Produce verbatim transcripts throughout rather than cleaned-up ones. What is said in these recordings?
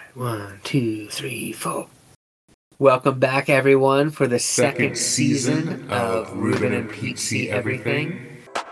One, two, three, four. Welcome back, everyone, for the second, second season, season of Ruben and Pete See Everything.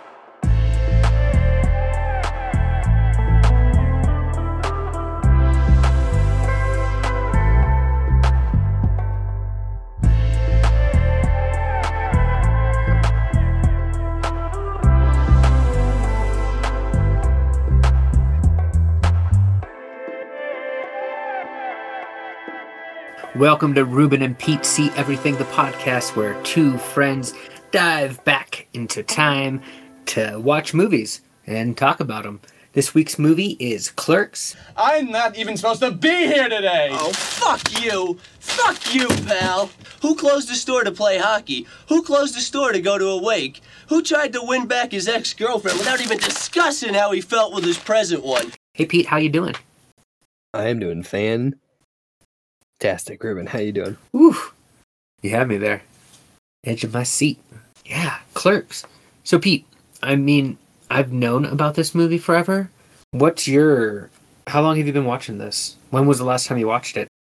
Welcome to Ruben and Pete See Everything, the podcast where two friends dive back into time to watch movies and talk about them. This week's movie is Clerks. I'm not even supposed to be here today! Oh, fuck you! Fuck you, pal! Who closed the store to play hockey? Who closed the store to go to a wake? Who tried to win back his ex-girlfriend without even discussing how he felt with his present one? Hey, Pete, how you doing? I am doing fan. Fantastic, Ruben. How you doing? Woo! You had me there. Edge of my seat. Yeah, Clerks. So, Pete, I mean, I've known about this movie forever. What's your... How long have you been watching this? When was the last time you watched it?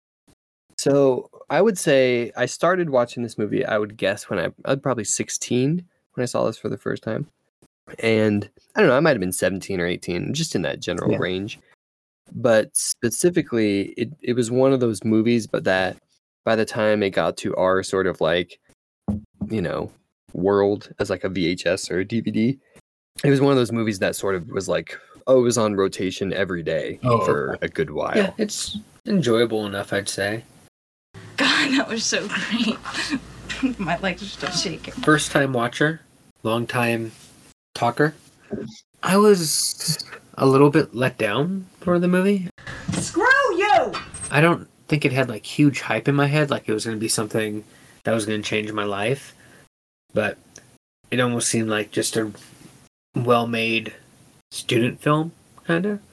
So, I would say I started watching this movie, I would guess, when I, I was probably sixteen when I saw this for the first time. And, I don't know, I might have been seventeen or eighteen, just in that general yeah. range. But specifically, it, it was one of those movies, but that by the time it got to our sort of like, you know, world as like a V H S or a D V D, it was one of those movies that sort of was like, oh, it was on rotation every day oh, for okay. a good while. Yeah, it's enjoyable enough, I'd say. God, that was so great. My legs are still shaking. First time watcher, long time talker. I was a little bit let down for the movie. Screw you! I don't think it had like huge hype in my head, like it was going to be something that was going to change my life. But it almost seemed like just a well-made student film, kind of.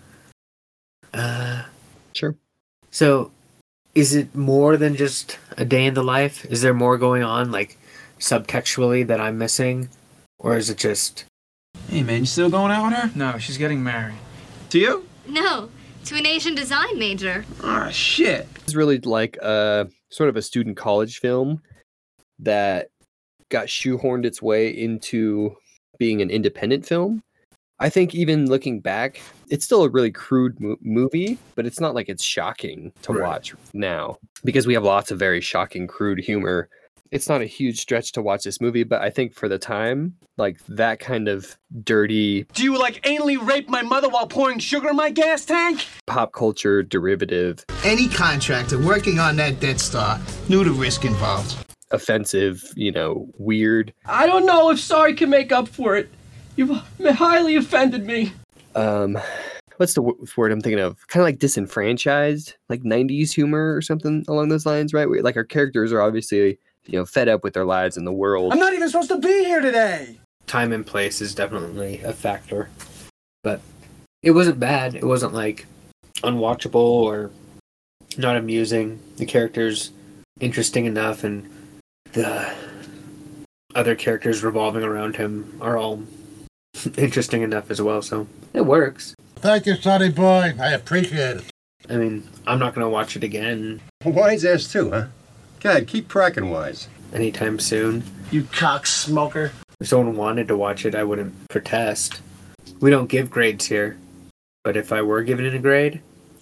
Uh, sure. So, is it more than just a day in the life? Is there more going on, like subtextually, that I'm missing? Or is it just... Hey man, you still going out with her? No, she's getting married. To you? No, to an Asian design major. Ah, shit. It's really like a sort of a student college film that got shoehorned its way into being an independent film. I think even looking back, it's still a really crude mo- movie, but it's not like it's shocking to right. watch now because we have lots of very shocking, crude humor. It's not a huge stretch to watch this movie, but I think for the time, like that kind of dirty... Do you like anally rape my mother while pouring sugar in my gas tank? Pop culture derivative. Any contractor working on that Death Star knew the risk involved. Offensive, you know, weird. I don't know if sorry can make up for it. You've highly offended me. Um, what's the w- word I'm thinking of? Kind of like disenfranchised, like nineties humor or something along those lines, right? We, like our characters are obviously... you know, fed up with their lives in the world. I'm not even supposed to be here today! Time and place is definitely a factor. But it wasn't bad. It wasn't, like, unwatchable or not amusing. The characters interesting enough, and the other characters revolving around him are all interesting enough as well, so it works. Thank you, Sonny boy. I appreciate it. I mean, I'm not going to watch it again. Wise ass too, huh? God, keep cracking Wise. Anytime soon. You cock smoker. If someone wanted to watch it, I wouldn't protest. We don't give grades here. But if I were giving it a grade,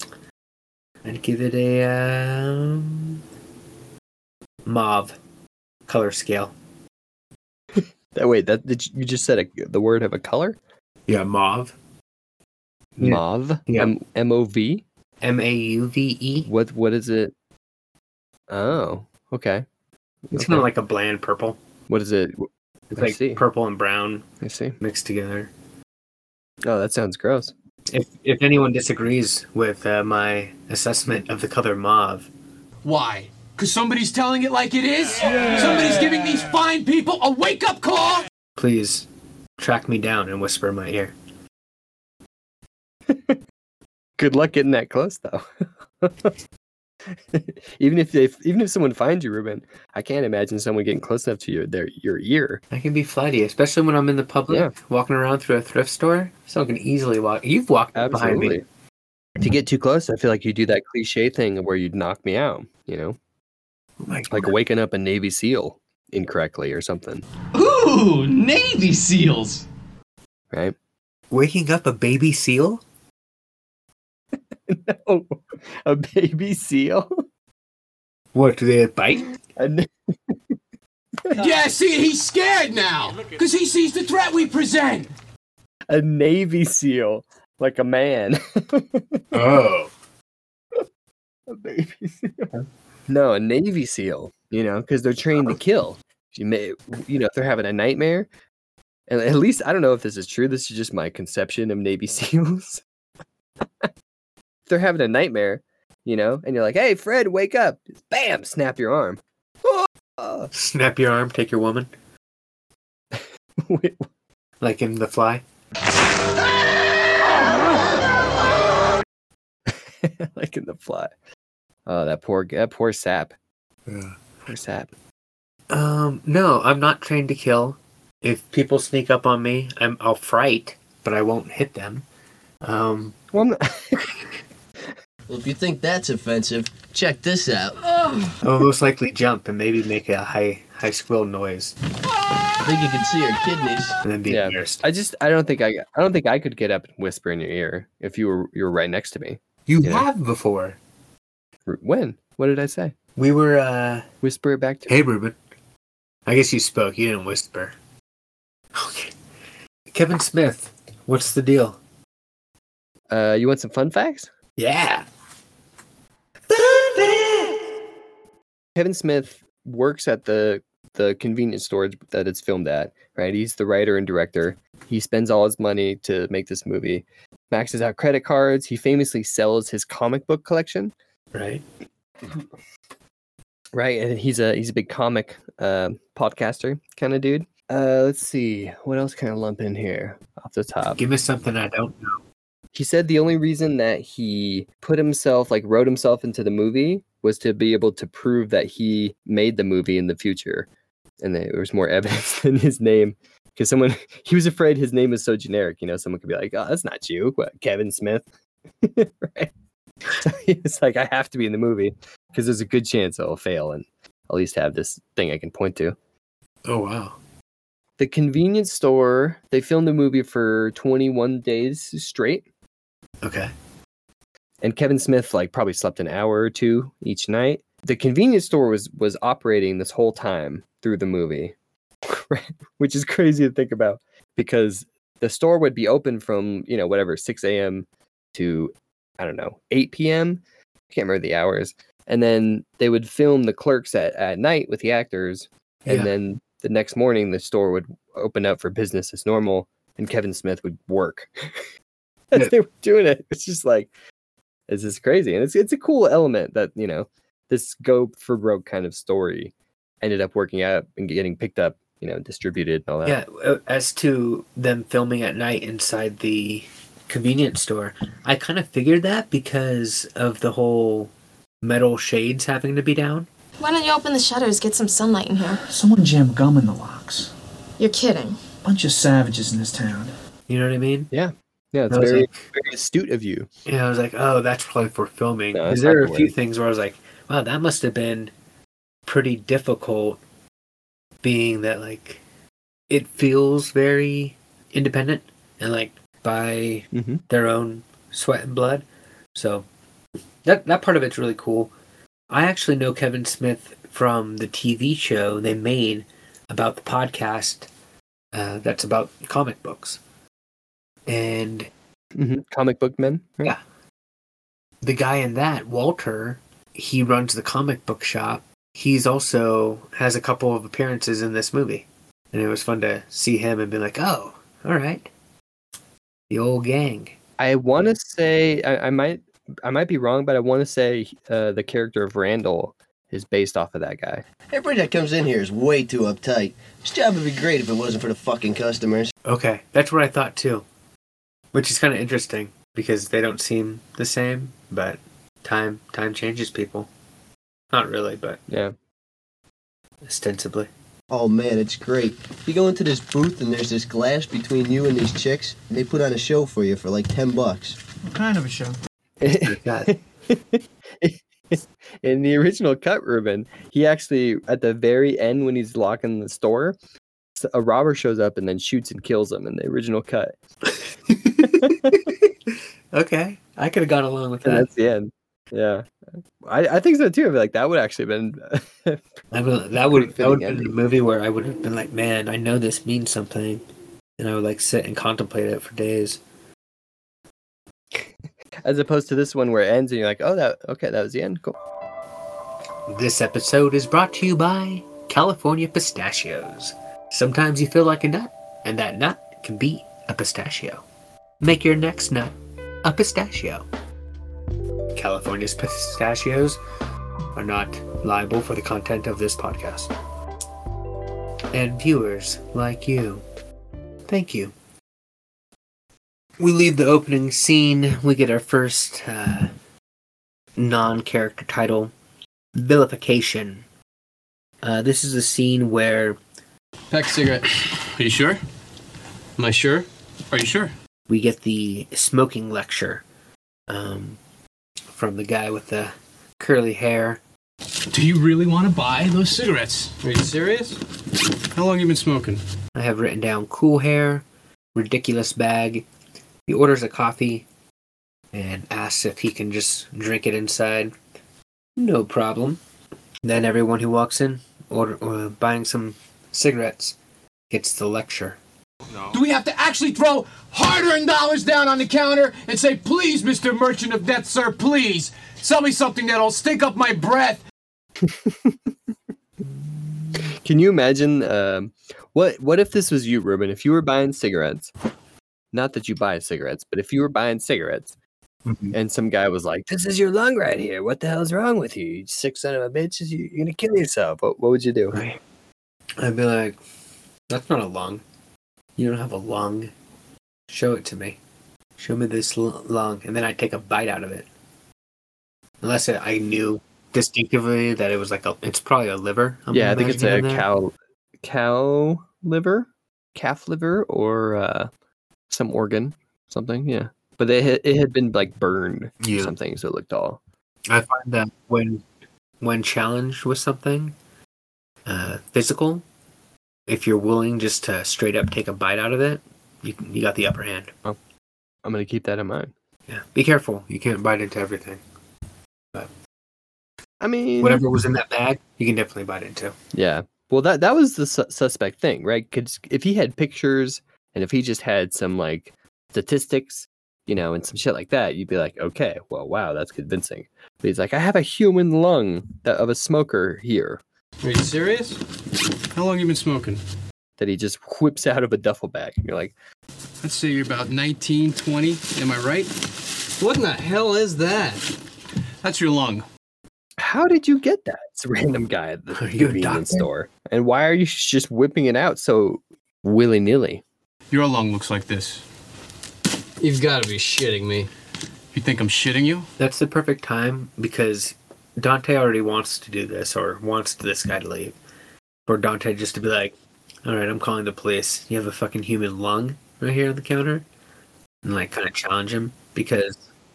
I'd give it a um, mauve color scale. that wait, that did you, you just said a, the word of a color? Yeah, mauve. Mauve. Yeah. M M O V. M A U V E. What what is it? Oh, okay. It's okay. kind of like a bland purple. What is it? It's I like see. purple and brown. I see. Mixed together. Oh, that sounds gross. If if anyone disagrees with uh, my assessment of the color mauve. Why? Because somebody's telling it like it is? Yeah. Somebody's giving these fine people a wake-up call? Please, track me down and whisper in my ear. Good luck getting that close, though. even if they, even if someone finds you, Ruben, I can't imagine someone getting close enough to your their your ear. I can be flighty, especially when I'm in the public, yeah. walking around through a thrift store. Someone can easily walk. You've walked Absolutely. behind me. If you get too close, I feel like you do that cliche thing where you'd knock me out, you know? Like, Like waking up a Navy SEAL incorrectly or something, Ooh, Navy SEALs. right? waking up a baby seal? No, a baby seal? What, do they bite? A na- Yeah, see, he's scared now. Because he sees the threat we present. a Navy SEAL, like a man. Oh. A baby seal. No, a Navy SEAL, you know, because they're trained to kill. You may, you know, if they're having a nightmare, and at least I don't know if this is true. This is just my conception of Navy SEALs. If they're having a nightmare, you know, and you're like, "Hey, Fred, wake up!" Bam, snap your arm. Oh. Snap your arm, take your woman. Wait, Like in The Fly. like in The Fly. Oh, that poor, that poor sap. Yeah. Poor sap. Um, no, I'm not trained to kill. If people sneak up on me, I'm, I'll fright, but I won't hit them. Um, Well, I'm not- Well, if you think that's offensive, check this out. I'll most likely jump and maybe make a high high squeal noise I think you can see her kidneys. and then be yeah. embarrassed. I just, I don't think I, I don't think I could get up and whisper in your ear if you were, you were right next to me. You Yeah. have before. When? What did I say? We were, uh, Whisper it back to me. hey, Ruben. I guess you spoke. You didn't whisper. Okay. Kevin Smith, what's the deal? Uh, you want some fun facts? Yeah. Kevin Smith works at the the convenience store that it's filmed at, right? He's the writer and director. He spends all his money to make this movie, maxes out credit cards. He famously sells his comic book collection, Right. right? And he's a he's a big comic uh, podcaster kind of dude. Uh, let's see, what else can I lump in here off the top? Give me something I don't know. He said the only reason that he put himself, like wrote himself into the movie was to be able to prove that he made the movie in the future. And there was more evidence than his name. Because someone, he was afraid his name was so generic. You know, someone could be like, oh, that's not you. What, Kevin Smith? Right? So he's like, I have to be in the movie because there's a good chance I'll fail and at least have this thing I can point to. Oh, wow. The convenience store, they filmed the movie for twenty-one days straight. Okay. And Kevin Smith like probably slept an hour or two each night. The convenience store was was operating this whole time through the movie, which is crazy to think about because the store would be open from, you know, whatever, six a.m. to, I don't know, eight p.m. I can't remember the hours. And then they would film the clerks at, at night with the actors. And Yeah. then the next morning, the store would open up for business as normal and Kevin Smith would work. As Yeah. they were doing it. It's just like, it's just crazy. And it's it's a cool element that, you know, this go for broke kind of story ended up working out and getting picked up, you know, distributed and all that. Yeah, uh, as to them filming at night inside the convenience store, I kind of figured that because of the whole metal shades having to be down. Why don't you open the shutters, get some sunlight in here? Someone jammed gum in the locks. You're kidding. Bunch of savages in this town. You know what I mean? Yeah. Yeah, it's I was very, like- very astute of you. Yeah, I was like, oh, that's probably for filming. No, Because it's there not are a the few word. things where I was like, wow, that must have been pretty difficult, being that, like, it feels very independent and, like, by Mm-hmm. their own sweat and blood. So that that part of it's really cool. I actually know Kevin Smith from the T V show they made about the podcast uh, that's about comic books. And Mm-hmm. Comic book men. Right? Yeah. the guy in that, Walter, he runs the comic book shop. He's also has a couple of appearances in this movie. And it was fun to see him and be like, oh, all right. The old gang. I want to say I, I might I might be wrong, but I want to say uh, the character of Randall is based off of that guy. Everybody that comes in here is way too uptight. This job would be great if it wasn't for the fucking customers. Okay, that's what I thought too. Which is kind of interesting because they don't seem the same, but time time changes people. Not really, but Yeah. ostensibly. Oh man, it's great. You go into this booth and there's this glass between you and these chicks, and they put on a show for you for like ten bucks. What kind of a show? In the original cut, Ruben, he actually, at the very end when he's locking the store, a robber shows up and then shoots and kills him in the original cut. Okay, I could have gone along with And that. that's the end. Yeah, I, I think so too. I feel like that would actually have been. I would, that would Pretty that would fitting have been a ending. movie where I would have been like, man, I know this means something, and I would like sit and contemplate it for days. As opposed to this one where it ends and you're like, oh, that okay, that was the end. Cool. This episode is brought to you by California Pistachios. Sometimes you feel like a nut, and that nut can be a pistachio. Make your next nut a pistachio. California's Pistachios are not liable for the content of this podcast. And viewers like you, thank you. We leave the opening scene. We get our first uh, non-character title, Vilification. Uh, this is a scene where Pack a cigarette. Are you sure? Am I sure? Are you sure? we get the smoking lecture um, from the guy with the curly hair. Do you really want to buy those cigarettes? Are you serious? How long have you been smoking? I have written down cool hair, ridiculous bag. He orders a coffee and asks if he can just drink it inside. No problem. Then everyone who walks in, order, uh, buying some cigarettes, gets the lecture. Do we have to actually throw hard-earned dollars down on the counter and say, please, Mister Merchant of Death, sir, please, sell me something that'll stink up my breath? Can you imagine um, what what if this was you, Ruben? If you were buying cigarettes, not that you buy cigarettes, but if you were buying cigarettes, Mm-hmm. and some guy was like, "This is your lung right here. What the hell's wrong with you? You sick son of a bitch! You- You're gonna kill yourself." What, what would you do? I'd be like, that's not a lung. You don't have a lung. Show it to me. Show me this l- lung. And then I'd take a bite out of it. Unless it, I knew distinctively that it was like a, it's probably a liver. I'm Yeah, I think it's a imagining in there. cow cow liver, calf liver, or uh, some organ, something. Yeah, but it had, it had been like burned Yeah. or something, so it looked all. I find that when when challenged with something uh, physical, if you're willing just to straight up take a bite out of it, you you got the upper hand. I'm gonna keep that in mind. Yeah, be careful. You can't bite into everything. I mean, Whatever was in that bag, you can definitely bite into. Yeah. Well, that that was the su- suspect thing, right? Because if he had pictures and if he just had some like statistics, you know, and some shit like that, you'd be like, okay, well, wow, that's convincing. But he's like, I have a human lung that, of a smoker here Are you serious? How long have you been smoking? that he just whips out of a duffel bag. And you're like, Let's say you're about nineteen, twenty. Am I right? What in the hell is that? That's your lung. how did you get that? It's a random guy at the Are you a convenience doctor? store. And why are you just whipping it out so willy nilly? Your lung looks like this. You've got to be shitting me. You think I'm shitting you? That's the perfect time because Dante already wants to do this or wants this guy to leave. For Dante just to be like, all right, I'm calling the police. You have a fucking human lung right here on the counter? And like kind of challenge him because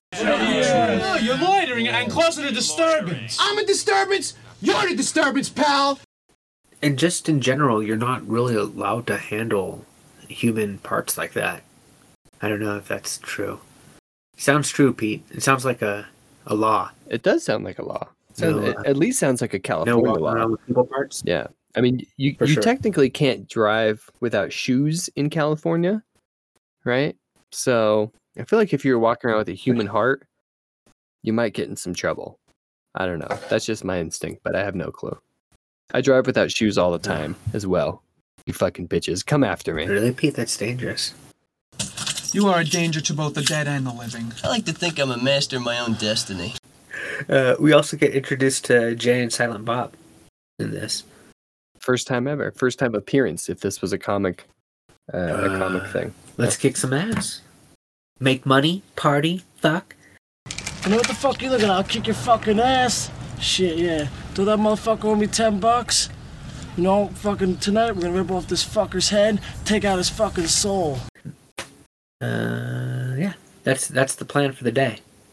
No, you're loitering and causing a disturbance. I'm a disturbance. You're the disturbance, pal. and just in general, you're not really allowed to handle human parts like that. I don't know if that's true. Sounds true, Pete. It sounds like a, a law. It does sound like a law. So No, it uh, at least sounds like a No California walking law. around with people parts. Yeah. I mean, you, For you sure. technically can't drive without shoes in California, right? So I feel like if you're walking around with a human heart, you might get in some trouble. I don't know. That's just my instinct, but I have no clue. I drive without shoes all the time as well. You fucking bitches. Come after me. Really, Pete? That's dangerous. You are a danger to both the dead and the living. I like to think I'm a master of my own destiny. Uh, we also get introduced to Jay and Silent Bob in this. First time ever. First time appearance if this was a comic uh, a comic Uh, thing. Let's kick some ass. Make money, party, fuck. You know what the fuck you looking at? I'll kick your fucking ass. Shit, yeah. Throw that motherfucker owe me ten bucks. You know, fucking tonight we're gonna rip off this fucker's head, take out his fucking soul. Uh, yeah, that's that's the plan for the day.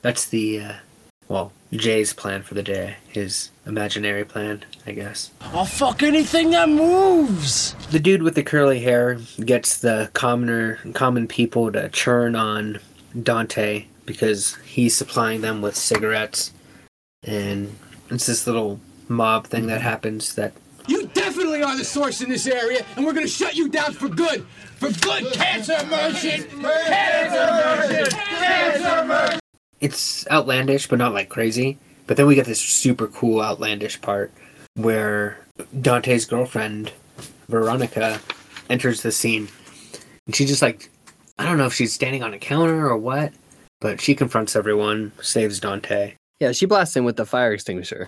That's the, uh, well, Jay's plan for the day. His imaginary plan, I guess. I'll fuck anything that moves! The dude with the curly hair gets the commoner, common people to churn on Dante because he's supplying them with cigarettes. And it's this little mob thing that happens that... You definitely are the source in this area, and we're gonna shut you down for good! For good, cancer merchant! Cancer merchant! Cancer merchant! It's outlandish, but not like crazy. But then we get this super cool outlandish part where Dante's girlfriend, Veronica, enters the scene. And she just like, I don't know if she's standing on a counter or what, but she confronts everyone, saves Dante. Yeah, she blasts him with the fire extinguisher.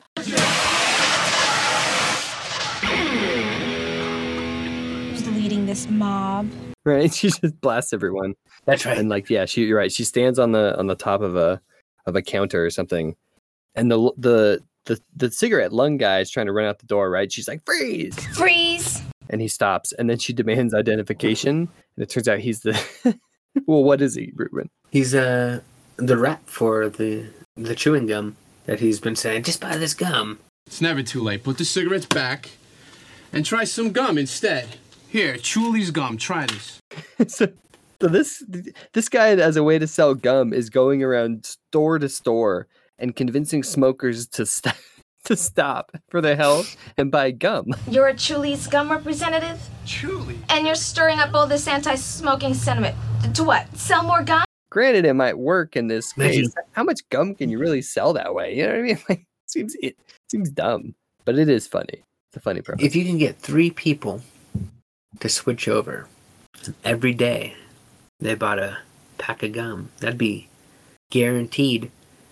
Who's leading this mob? Right? She just blasts everyone. That's right. And like, yeah, she you're right. She stands on the on the top of a of a counter or something. And the the the the cigarette lung guy is trying to run out the door, right? She's like, freeze! Freeze! And he stops. And then she demands identification. And it turns out he's the well, what is he, Ruben? He's uh the rep for the the chewing gum that he's been saying, just buy this gum. It's never too late. Put the cigarettes back and try some gum instead. Here, Chuli's gum. Try this. so, so this this guy, as a way to sell gum, is going around store to store and convincing smokers to stop to stop for their health and buy gum. You're a Chuli's gum representative? Chuli? And you're stirring up all this anti-smoking sentiment. To what? Sell more gum? Granted, it might work in this case. Imagine. How much gum can you really sell that way? You know what I mean? Like, seems it seems dumb, but it is funny. It's a funny premise. If you can get three people to switch over every day, they bought a pack of gum. That'd be guaranteed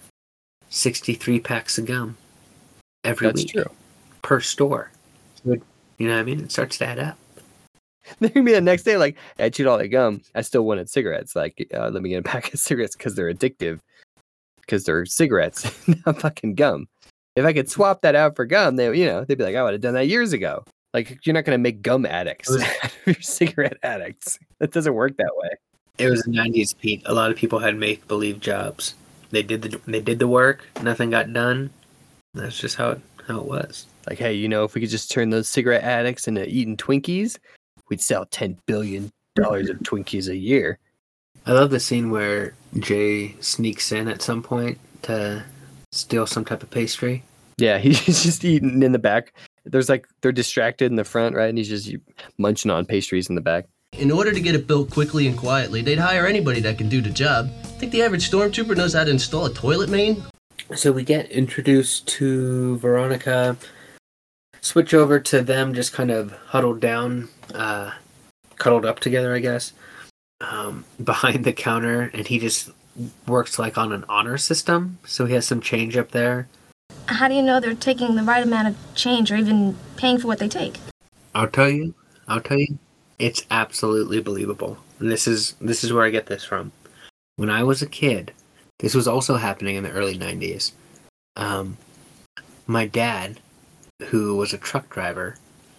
sixty-three packs of gum every That's week true. per store. You know what I mean? It starts to add up. They're gonna be the next day like, I chewed all that gum. I still wanted cigarettes. Like, uh, let me get a pack of cigarettes because they're addictive. Because they're cigarettes, not fucking gum. If I could swap that out for gum, they, you know, they'd be like, I would have done that years ago. Like, you're not gonna make gum addicts out of your cigarette addicts. That doesn't work that way. It was the nineties, Pete. A lot of people had make-believe jobs. They did the they did the work. Nothing got done. That's just how it how it was. Like, hey, you know, if we could just turn those cigarette addicts into eating Twinkies, we'd sell ten billion dollars of Twinkies a year. I love the scene where Jay sneaks in at some point to steal some type of pastry. Yeah, he's just eating in the back. There's like, they're distracted in the front, right? And he's just munching on pastries in the back. In order to get it built quickly and quietly, they'd hire anybody that can do the job. Think the average stormtrooper knows how to install a toilet main? So we get introduced to Veronica, switch over to them just kind of huddled down, uh, cuddled up together, I guess, um, behind the counter, and he just works like on an honor system, so he has some change up there. How do you know they're taking the right amount of change or even paying for what they take? I'll tell you, I'll tell you, it's absolutely believable. And this is this is where I get this from. When I was a kid, this was also happening in the early nineties. Um, my dad, who was a truck driver,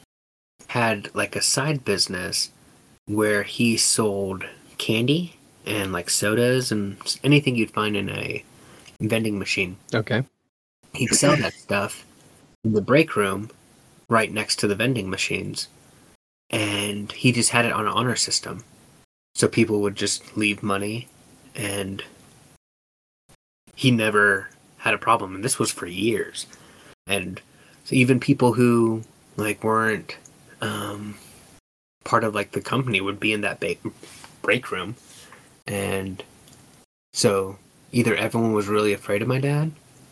had like a side business where he sold candy and like sodas and anything you'd find in a vending machine. Okay. He'd sell that stuff in the break room right next to the vending machines. And he just had it on an honor system. So people would just leave money, and he never had a problem. And this was for years. And so even people who like weren't um, part of like the company would be in that ba- break room. And so either everyone was really afraid of my dad,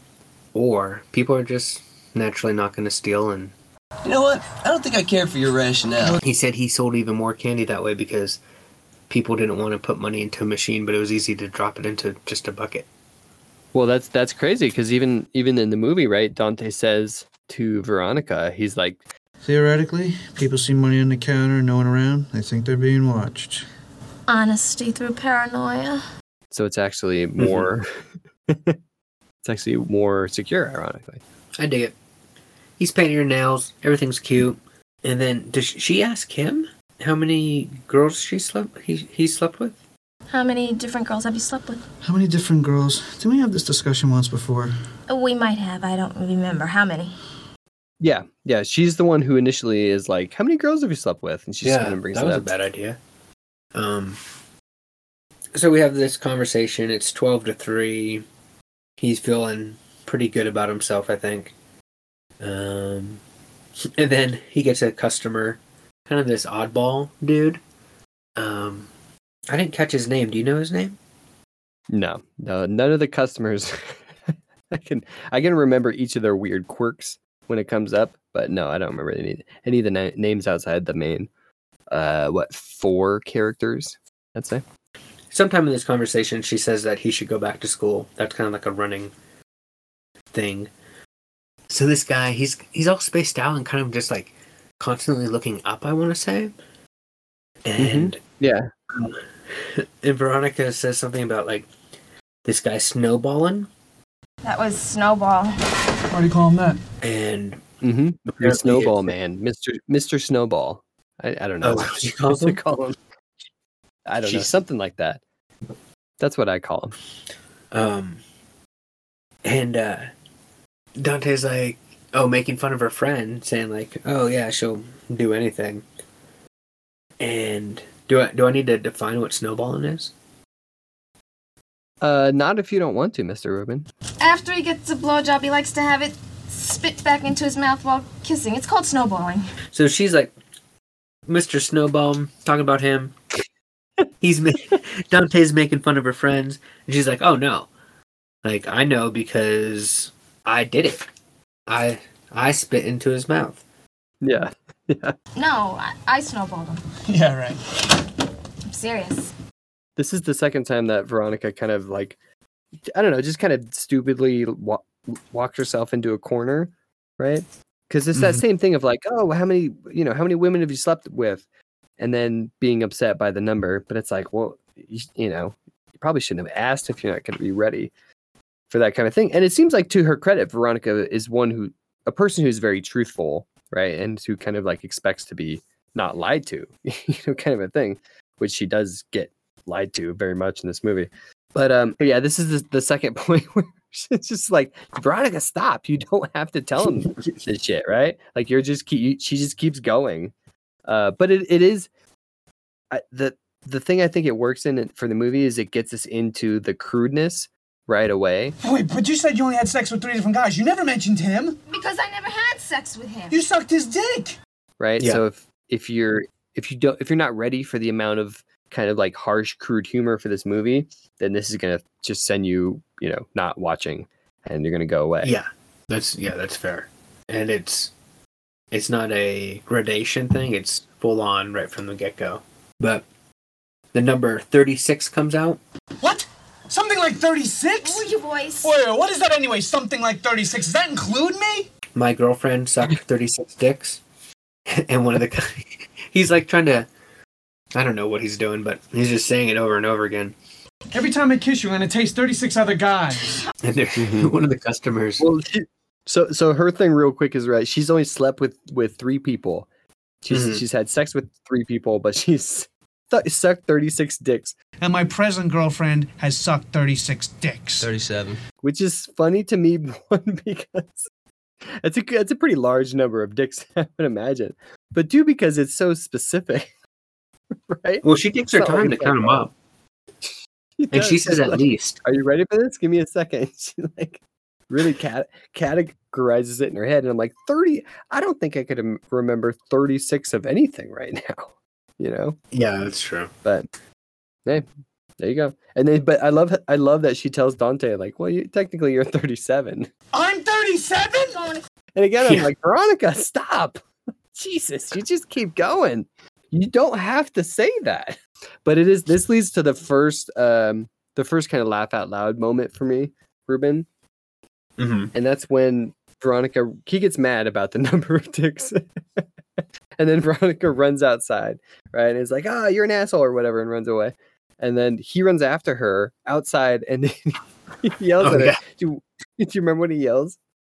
or people are just naturally not going to steal. And You know what? I don't think I care for your rationale. he said he sold even more candy that way because people didn't want to put money into a machine, but it was easy to drop it into just a bucket. Well, that's that's crazy because even even in the movie, right? Dante says to Veronica, he's like, theoretically, people see money on the counter, no one around. They think they're being watched. Honesty through paranoia. So it's actually more. It's actually more secure, ironically. I dig it. He's painting her nails. Everything's cute. And then does she ask him how many girls she slept? He he slept with? How many different girls have you slept with? How many different girls? Didn't we have this discussion once before? We might have. I don't remember. How many? Yeah, yeah. She's the one who initially is like, "How many girls have you slept with?" And she just Yeah, kind of brings that it was up. a bad idea. Um, so we have this conversation. It's twelve to three. He's feeling pretty good about himself, I think. Um, and then he gets a customer, kind of this oddball dude. Um, I didn't catch his name. Do you know his name? No, no, none of the customers. I can I can remember each of their weird quirks when it comes up, but no, I don't remember any any of the na- names outside the main. Uh, what four characters? I'd say. Sometime in this conversation, she says that he should go back to school. That's kind of like a running thing. So this guy, he's he's all spaced out and kind of just like constantly looking up, I want to say. And mm-hmm. yeah, and Veronica says something about like this guy snowballing. That was Snowball. Why do you call him that? And mm-hmm. the Snowball it's, Man, Mister Mister Snowball. I, I don't know oh, what what you call him? call him. I don't Jeez. know, something like that. That's what I call him. Um, and uh, Dante's like, oh, making fun of her friend, saying like, oh yeah, she'll do anything. And do I do I need to define what snowballing is? Uh, not if you don't want to, Mister Rubin. After he gets a blowjob, he likes to have it spit back into his mouth while kissing. It's called snowballing. So she's like, Mister Snowball, talking about him. He's ma- Dante's making fun of her friends, and she's like, "Oh no, like I know because I did it. I I spit into his mouth." Yeah, yeah. No, I, I snowballed him. Yeah, right. I'm serious. This is the second time that Veronica kind of like, I don't know, just kind of stupidly wa- walks herself into a corner, right? Because it's that Mhm. same thing of like, oh, how many, you know, how many women have you slept with? And then being upset by the number. But it's like, well, you, you know, you probably shouldn't have asked if you're not going to be ready for that kind of thing. And it seems like, to her credit, Veronica is one who, a person who's very truthful, right? And who kind of like expects to be not lied to, you know, kind of a thing, which she does get lied to very much in this movie. But um, yeah, this is the, the second point where it's just like, Veronica, stop! You don't have to tell him this shit, right? Like you're just keep, she just keeps going. Uh, but it, it is I, the the thing I think it works in it for the movie is it gets us into the crudeness right away. Wait, but you said you only had sex with three different guys. You never mentioned him. Because I never had sex with him. You sucked his dick. Right. Yeah. So if if you're if you don't if you're not ready for the amount of kind of like harsh, crude humor for this movie, then this is gonna just send you, you know, not watching, and you're gonna go away. Yeah, that's yeah, that's fair. And it's it's not a gradation thing; it's full on right from the get go. But the number thirty-six comes out. What? Something like thirty-six? Lower your voice. Wait, wait, what is that anyway? Something like thirty-six? Does that include me? My girlfriend sucked thirty-six dicks, and one of the guys, he's like trying to, I don't know what he's doing, but he's just saying it over and over again. Every time I kiss you, I'm gonna taste thirty-six other guys. And they're, one of the customers. Well, she, so so her thing real quick is right. She's only slept with with three people. She's Mhm. she's had sex with three people, but she's th- sucked thirty-six dicks, And my present girlfriend has sucked thirty-six dicks. thirty-seven. which is funny to me. One, because it's a it's a pretty large number of dicks, I would imagine, but two, because it's so specific, right? Well, she takes her It's not time like to count them up, She and she does. says She's at like, least. "Are you ready for this? Give me a second." She like really cat- categorizes it in her head, and I'm like, thirty. I don't think I could am- remember thirty-six of anything right now. You know, Yeah, that's true. but hey, there you go. And then, but I love I love that she tells Dante like, "Well, you technically you're thirty-seven." I'm thirty-seven? And again, I'm Yeah. like, Veronica, stop! Jesus, you just keep going. You don't have to say that. But it is. This leads to the first, um, the first kind of laugh out loud moment for me, Ruben, Mm-hmm. and that's when Veronica he gets mad about the number of dicks, and then Veronica runs outside, right, and is like, "Ah, you're an asshole" or whatever, and runs away. And then he runs after her outside, and he yells Oh, at her. yeah. Do, do you remember what he yells?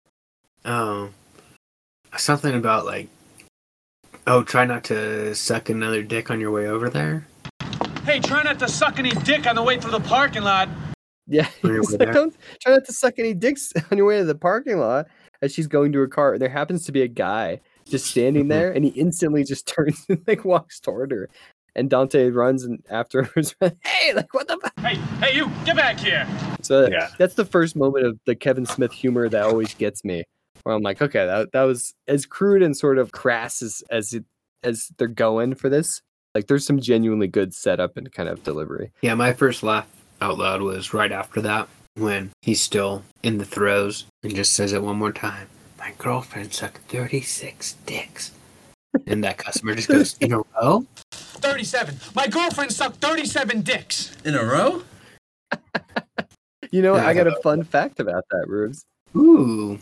Oh, something about like, oh, try not to suck another dick on your way over there. Hey, try not to suck any dick on the way through the parking lot. Yeah, he's like, don't try not to suck any dicks on your way to the parking lot as she's going to her car. There happens to be a guy just standing there, and he instantly just turns and like walks toward her. And Dante runs and after her, hey, like what the fuck? Hey, hey, you, get back here. So yeah. That's the first moment of the Kevin Smith humor that always gets me. Where I'm like, okay, that that was as crude and sort of crass as as, it, as they're going for this. Like, there's some genuinely good setup and kind of delivery. Yeah, my first laugh out loud was right after that when he's still in the throes and just says it one more time. My girlfriend sucked thirty-six dicks. And that customer just goes, in a row? thirty-seven. My girlfriend sucked thirty-seven dicks. In a row? You know, I got a fun fact about that, Rubes. Ooh.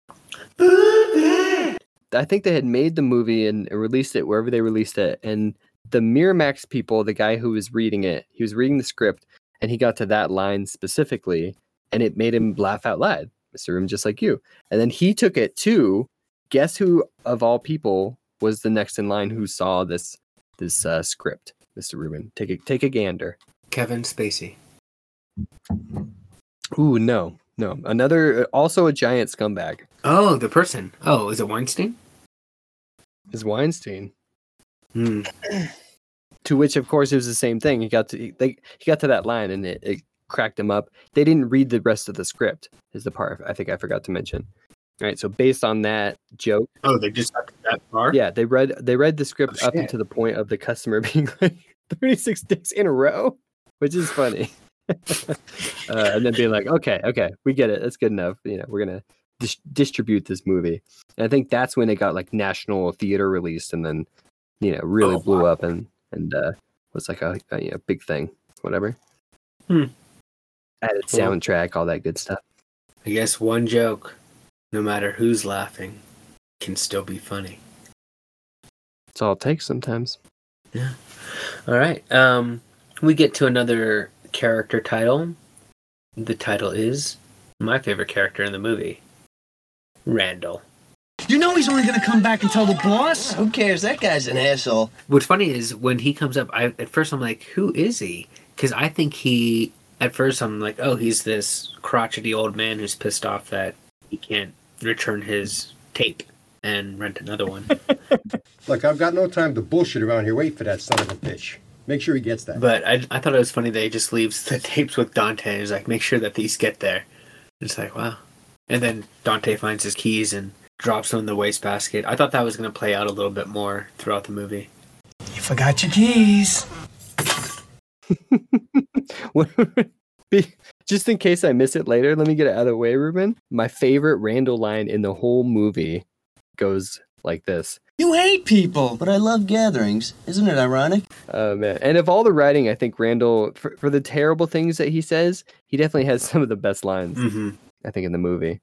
I think they had made the movie and released it wherever they released it. And the Miramax people, the guy who was reading it, he was reading the script and he got to that line specifically and it made him laugh out loud. Mister Room, just like you. And then he took it to, guess who of all people was the next in line who saw this this uh, script, Mister Rubin? Take a take a gander. Kevin Spacey. Ooh, no, no. Another, also a giant scumbag. Oh, the person. Oh, is it Weinstein? Is Weinstein. Hmm. To which, of course, it was the same thing. He got to they, he got to that line and it, it cracked him up. They didn't read the rest of the script. Is the part I think I forgot to mention. All right, so based on that joke. Oh, they just got to that far? Yeah, they read they read the script oh, up to the point of the customer being like thirty-six dicks in a row, which is funny. uh, and then being like, okay, okay, we get it. That's good enough. You know, we're gonna dis- distribute this movie. And I think that's when it got like national theater released, and then you know really oh, blew wow. up and and uh, was like a, a you know, big thing. Whatever. Hmm. Added cool. soundtrack, all that good stuff. I guess one joke, no matter who's laughing, can still be funny. That's all it takes sometimes. Yeah. All right. Um, we get to another character title. The title is my favorite character in the movie, Randall. You know he's only going to come back and tell the boss? Who cares? That guy's an asshole. What's funny is when he comes up, I at first I'm like, who is he? Because I think he, at first I'm like, oh, he's this crotchety old man who's pissed off that he can't return his tape and rent another one. Look, I've got no time to bullshit around here. Wait for that son of a bitch. Make sure he gets that. But I, I thought it was funny that he just leaves the tapes with Dante and he's like, make sure that these get there. It's like, wow. And then Dante finds his keys and drops them in the wastebasket. I thought that was going to play out a little bit more throughout the movie. You forgot your keys. Just in case I miss it later, let me get it out of the way, Ruben. My favorite Randall line in the whole movie goes like this. You hate people, but I love gatherings. Isn't it ironic? Oh, man. And of all the writing, I think Randall, for, for the terrible things that he says, he definitely has some of the best lines, mm-hmm. I think, in the movie.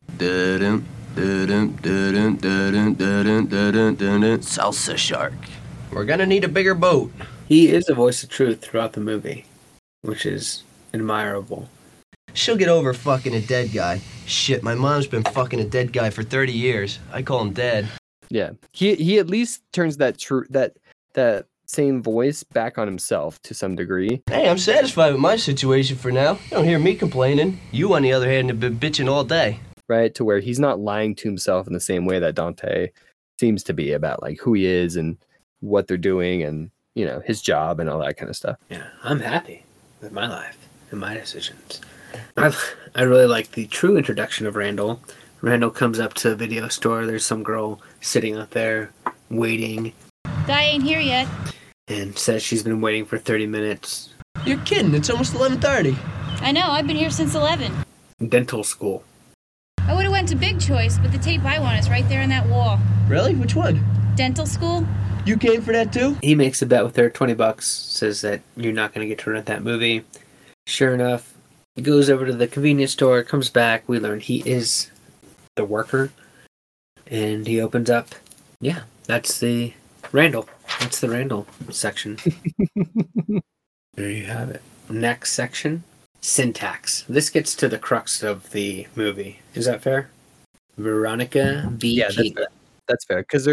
Salsa shark. We're gonna need a bigger boat. He is a voice of truth throughout the movie, which is admirable. She'll get over fucking a dead guy. Shit, my mom's been fucking a dead guy for thirty years. I call him dead. Yeah, he he at least turns that true that that same voice back on himself to some degree. Hey, I'm satisfied with my situation for now. You don't hear me complaining. You, on the other hand, have been bitching all day. Right, to where he's not lying to himself in the same way that Dante seems to be about like who he is and what they're doing and you know his job and all that kind of stuff. Yeah, I'm happy with my life and my decisions. I I really like the true introduction of Randall. Randall comes up to the video store. There's some girl sitting up there waiting. Guy ain't here yet. And says she's been waiting for thirty minutes. You're kidding. It's almost eleven thirty. I know. I've been here since eleven. Dental school. I would have went to Big Choice, but the tape I want is right there on that wall. Really? Which one? Dental school. You came for that too? He makes a bet with her, twenty bucks, says that you're not going to get to rent that movie. Sure enough, he goes over to the convenience store, comes back. We learn he is the worker. And he opens up. Yeah, that's the Randall. That's the Randall section. There you have it. Next section, syntax. This gets to the crux of the movie. Is that fair? Veronica B. Yeah, that's fair. That's fair. Because they're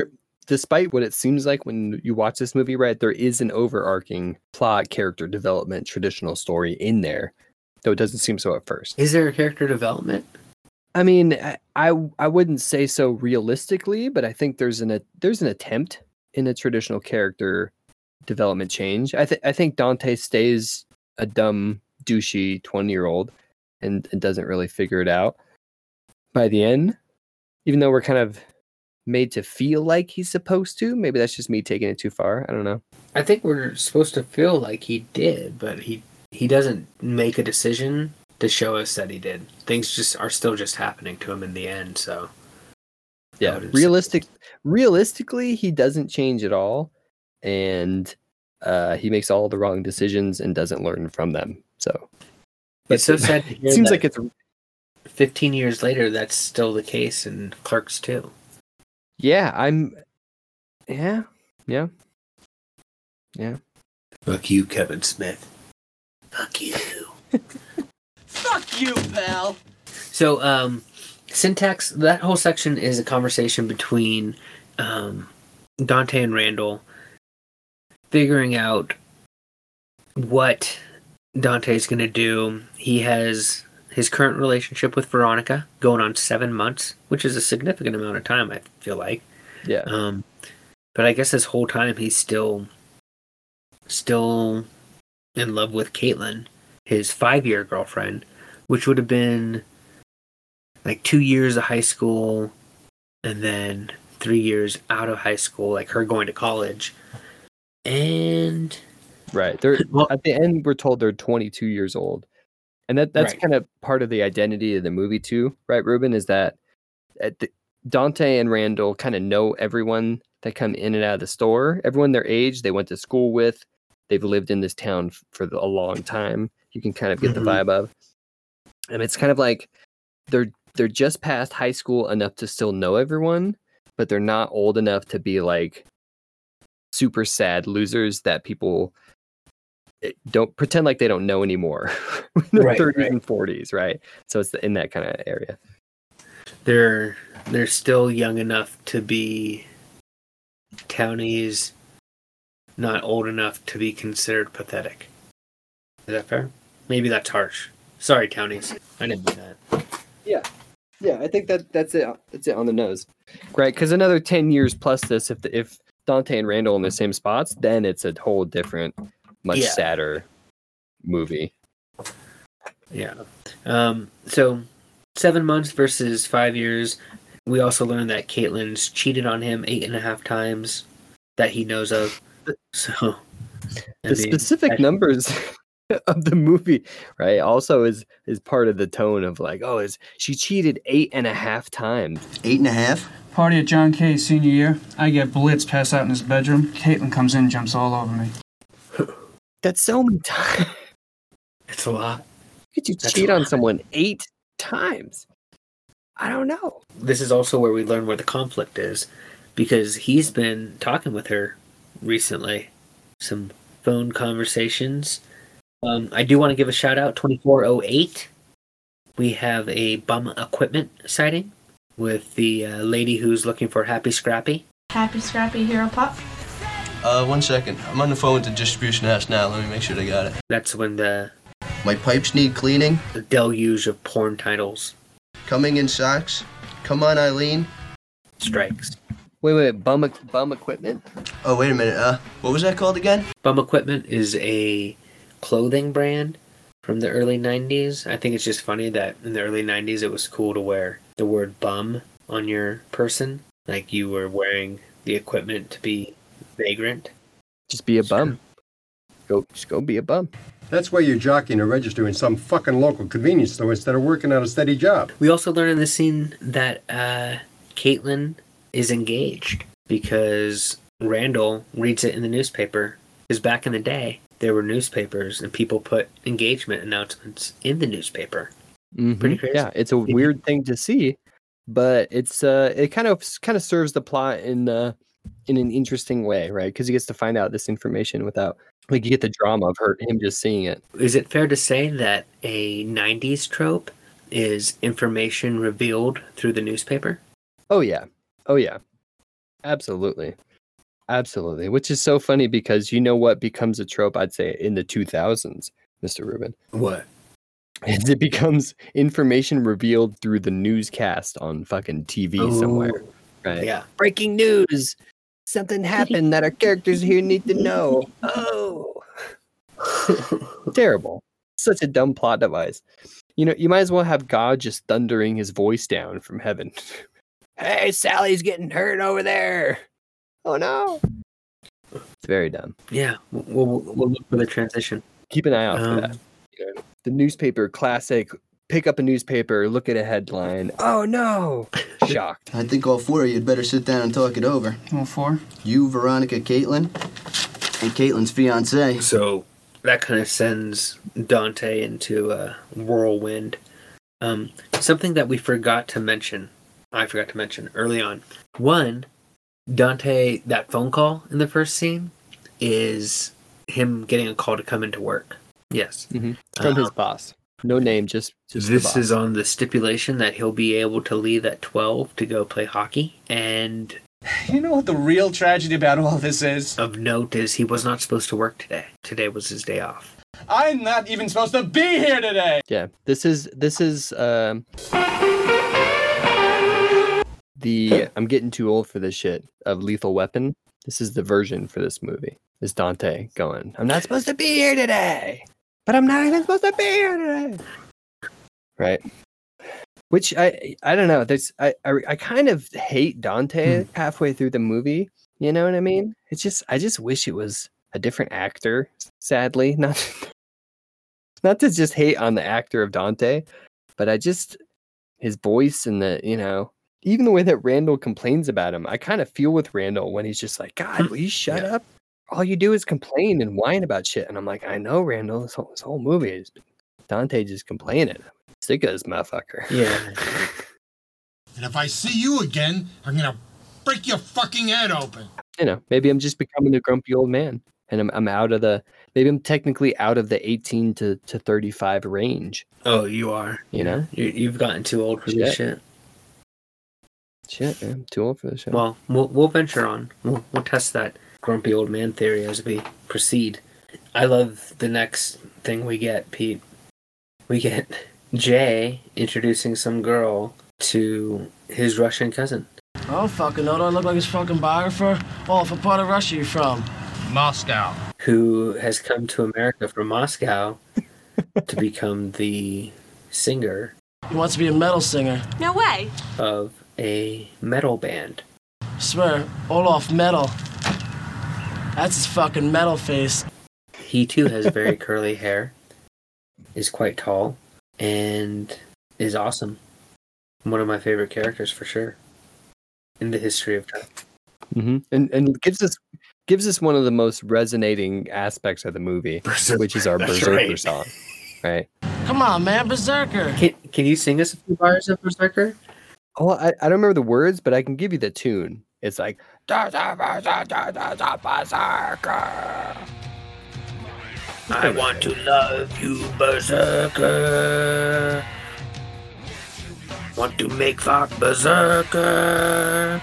despite what it seems like when you watch this movie, right, there is an overarching plot, character development, traditional story in there, though it doesn't seem so at first. Is there a character development? I mean, I I, I wouldn't say so realistically, but I think there's an a, there's an attempt in a traditional character development change. I think I think Dante stays a dumb, douchey twenty year old and, and doesn't really figure it out by the end, even though we're kind of made to feel like he's supposed to. Maybe that's just me taking it too far. I don't know. I think we're supposed to feel like he did, but he he doesn't make a decision to show us that he did. Things just are still just happening to him in the end. So yeah, realistic. Realistically, he doesn't change at all, and uh, he makes all the wrong decisions and doesn't learn from them. So it's so sad. To hear it seems that like it's fifteen years later. That's still the case in Clerks two. Yeah, I'm. Yeah, yeah, yeah. Fuck you, Kevin Smith. Fuck you. Fuck you, pal. So, um, syntax. That whole section is a conversation between um, Dante and Randall, figuring out what Dante's going to do. He has his current relationship with Veronica going on seven months, which is a significant amount of time, I feel like. Yeah. Um, but I guess this whole time he's still, still in love with Caitlin, his five-year girlfriend, which would have been like two years of high school and then three years out of high school, like her going to college. And right, they're well, at the end we're told they're twenty-two years old. And that that's right. Kind of part of the identity of the movie too, right, Ruben? Is that at the, Dante and Randall kind of know everyone that come in and out of the store, everyone their age, they went to school with, they've lived in this town f- for a long time. You can kind of get mm-hmm. the vibe of. And it's kind of like they're they're just past high school enough to still know everyone, but they're not old enough to be like super sad losers that people don't pretend like they don't know anymore. In their right, thirties right. and forties, right? So it's in that kind of area. They're they're still young enough to be townies, not old enough to be considered pathetic. Is that fair? Maybe that's harsh. Sorry, townies. I didn't mean that. Yeah, yeah. I think that that's it. That's it on the nose, right? Because another ten years plus this, if the, if Dante and Randall in the same spots, then it's a whole different, much yeah. sadder movie. Yeah. Um, so seven months versus five years. We also learned that Caitlin's cheated on him eight and a half times that he knows of. So the I mean, specific I, numbers of the movie, right, also is is part of the tone of like, oh, is she cheated eight and a half times? Eight and a half? Party at John Kay's senior year. I get blitzed, pass out in his bedroom. Caitlin comes in, jumps all over me. That's so many times. It's a lot. Could you That's cheat on someone eight times? I don't know. This is also where we learn where the conflict is, because he's been talking with her recently. Some phone conversations. Um, I do want to give a shout out. twenty-four oh eight. We have a bum equipment sighting with the uh, lady who's looking for Happy Scrappy. Happy Scrappy Hero Pup. Uh, one second. I'm on the phone with the distribution house now. Let me make sure they got it. That's when the... My pipes need cleaning. The deluge of porn titles. Coming in socks. Come on, Eileen. Strikes. Wait, wait, bum, bum equipment? Oh, wait a minute. Uh, what was that called again? Bum Equipment is a clothing brand from the early nineties. I think it's just funny that in the early nineties it was cool to wear the word bum on your person. Like you were wearing the equipment to be vagrant. Just be a bum. Go, just go be a bum. That's why you're jockeying to register in some fucking local convenience store instead of working on a steady job. We also learn in this scene that uh, Caitlin is engaged because Randall reads it in the newspaper. Because back in the day, there were newspapers and people put engagement announcements in the newspaper. Mm-hmm. Pretty crazy. Yeah, it's a weird thing to see, but it's uh, it kind of kind of serves the plot in uh, in an interesting way, right? Because he gets to find out this information without, like, you get the drama of her him just seeing it. Is it fair to say that a nineties trope is information revealed through the newspaper? Oh yeah, oh yeah. Absolutely. Absolutely. Which is so funny because you know what becomes a trope, I'd say, in the two thousands, Mister Rubin? What? Is it becomes information revealed through the newscast on fucking T V Ooh. somewhere. Right? Yeah. Breaking news. Something happened that our characters here need to know. Oh. Terrible. Such a dumb plot device. You know, you might as well have God just thundering his voice down from heaven. Hey, Sally's getting hurt over there. Oh no. It's very dumb. Yeah, we'll, we'll, we'll look for the transition. Keep an eye out Um, for that. You know, the newspaper classic. Pick up a newspaper, look at a headline. Oh no! Shocked. I think all four of you'd better sit down and talk it over. All four? You, Veronica, Caitlin, and Caitlin's fiance. So that kind of sends Dante into a whirlwind. Um, something that we forgot to mention, I forgot to mention early on. One, Dante, that phone call in the first scene is him getting a call to come into work. Yes. Mm-hmm. From his Um, boss. No name, just, just the This boss. is on the stipulation that he'll be able to leave at twelve to go play hockey. And You know what the real tragedy about all this is? of note is he was not supposed to work today. Today was his day off. I'm not even supposed to be here today! Yeah, this is this is um the I'm getting too old for this shit of Lethal Weapon. This is the version for this movie. Is Dante going, I'm not supposed to be here today, but I'm not even supposed to be here today. Right. Which I I don't know. There's I I, I kind of hate Dante halfway through the movie. You know what I mean? It's just I just wish it was a different actor. Sadly, not not to just hate on the actor of Dante, but I just his voice and the you know even the way that Randall complains about him. I kind of feel with Randall when he's just like, God, will you shut up? All you do is complain and whine about shit. And I'm like, I know, Randall. This whole, this whole movie is Dante just complaining. I'm sick of this motherfucker. Yeah. And if I see you again, I'm gonna break your fucking head open. You know, maybe I'm just becoming a grumpy old man, and I'm I'm out of the. Maybe I'm technically out of the eighteen to, to thirty-five range. Oh, you are. You know, You, you've gotten too old for this shit. Shit, man, I'm too old for this shit. Well, we'll we'll venture on. We'll we'll test that grumpy old man theory as we proceed. I love the next thing we get, Pete. We get Jay introducing some girl to his Russian cousin. I don't fucking know. Do I look like his fucking biographer? Oh, what part of Russia you from? Moscow. Who has come to America from Moscow to become the singer He wants to be a metal singer. No way. of a metal band. Swear, Olaf Metal. That's his fucking metal face. He too has very curly hair, is quite tall, and is awesome. One of my favorite characters for sure in the history of time. Mm-hmm. And and gives us gives us one of the most resonating aspects of the movie, Berserker. which is our That's Berserker right. song, right? Come on, man, Berserker. Can, can you sing us a few bars of Berserker? Oh, I, I don't remember the words, but I can give you the tune. It's like Berserker. I want to love you, Berserker. Want to make fuck Berserker.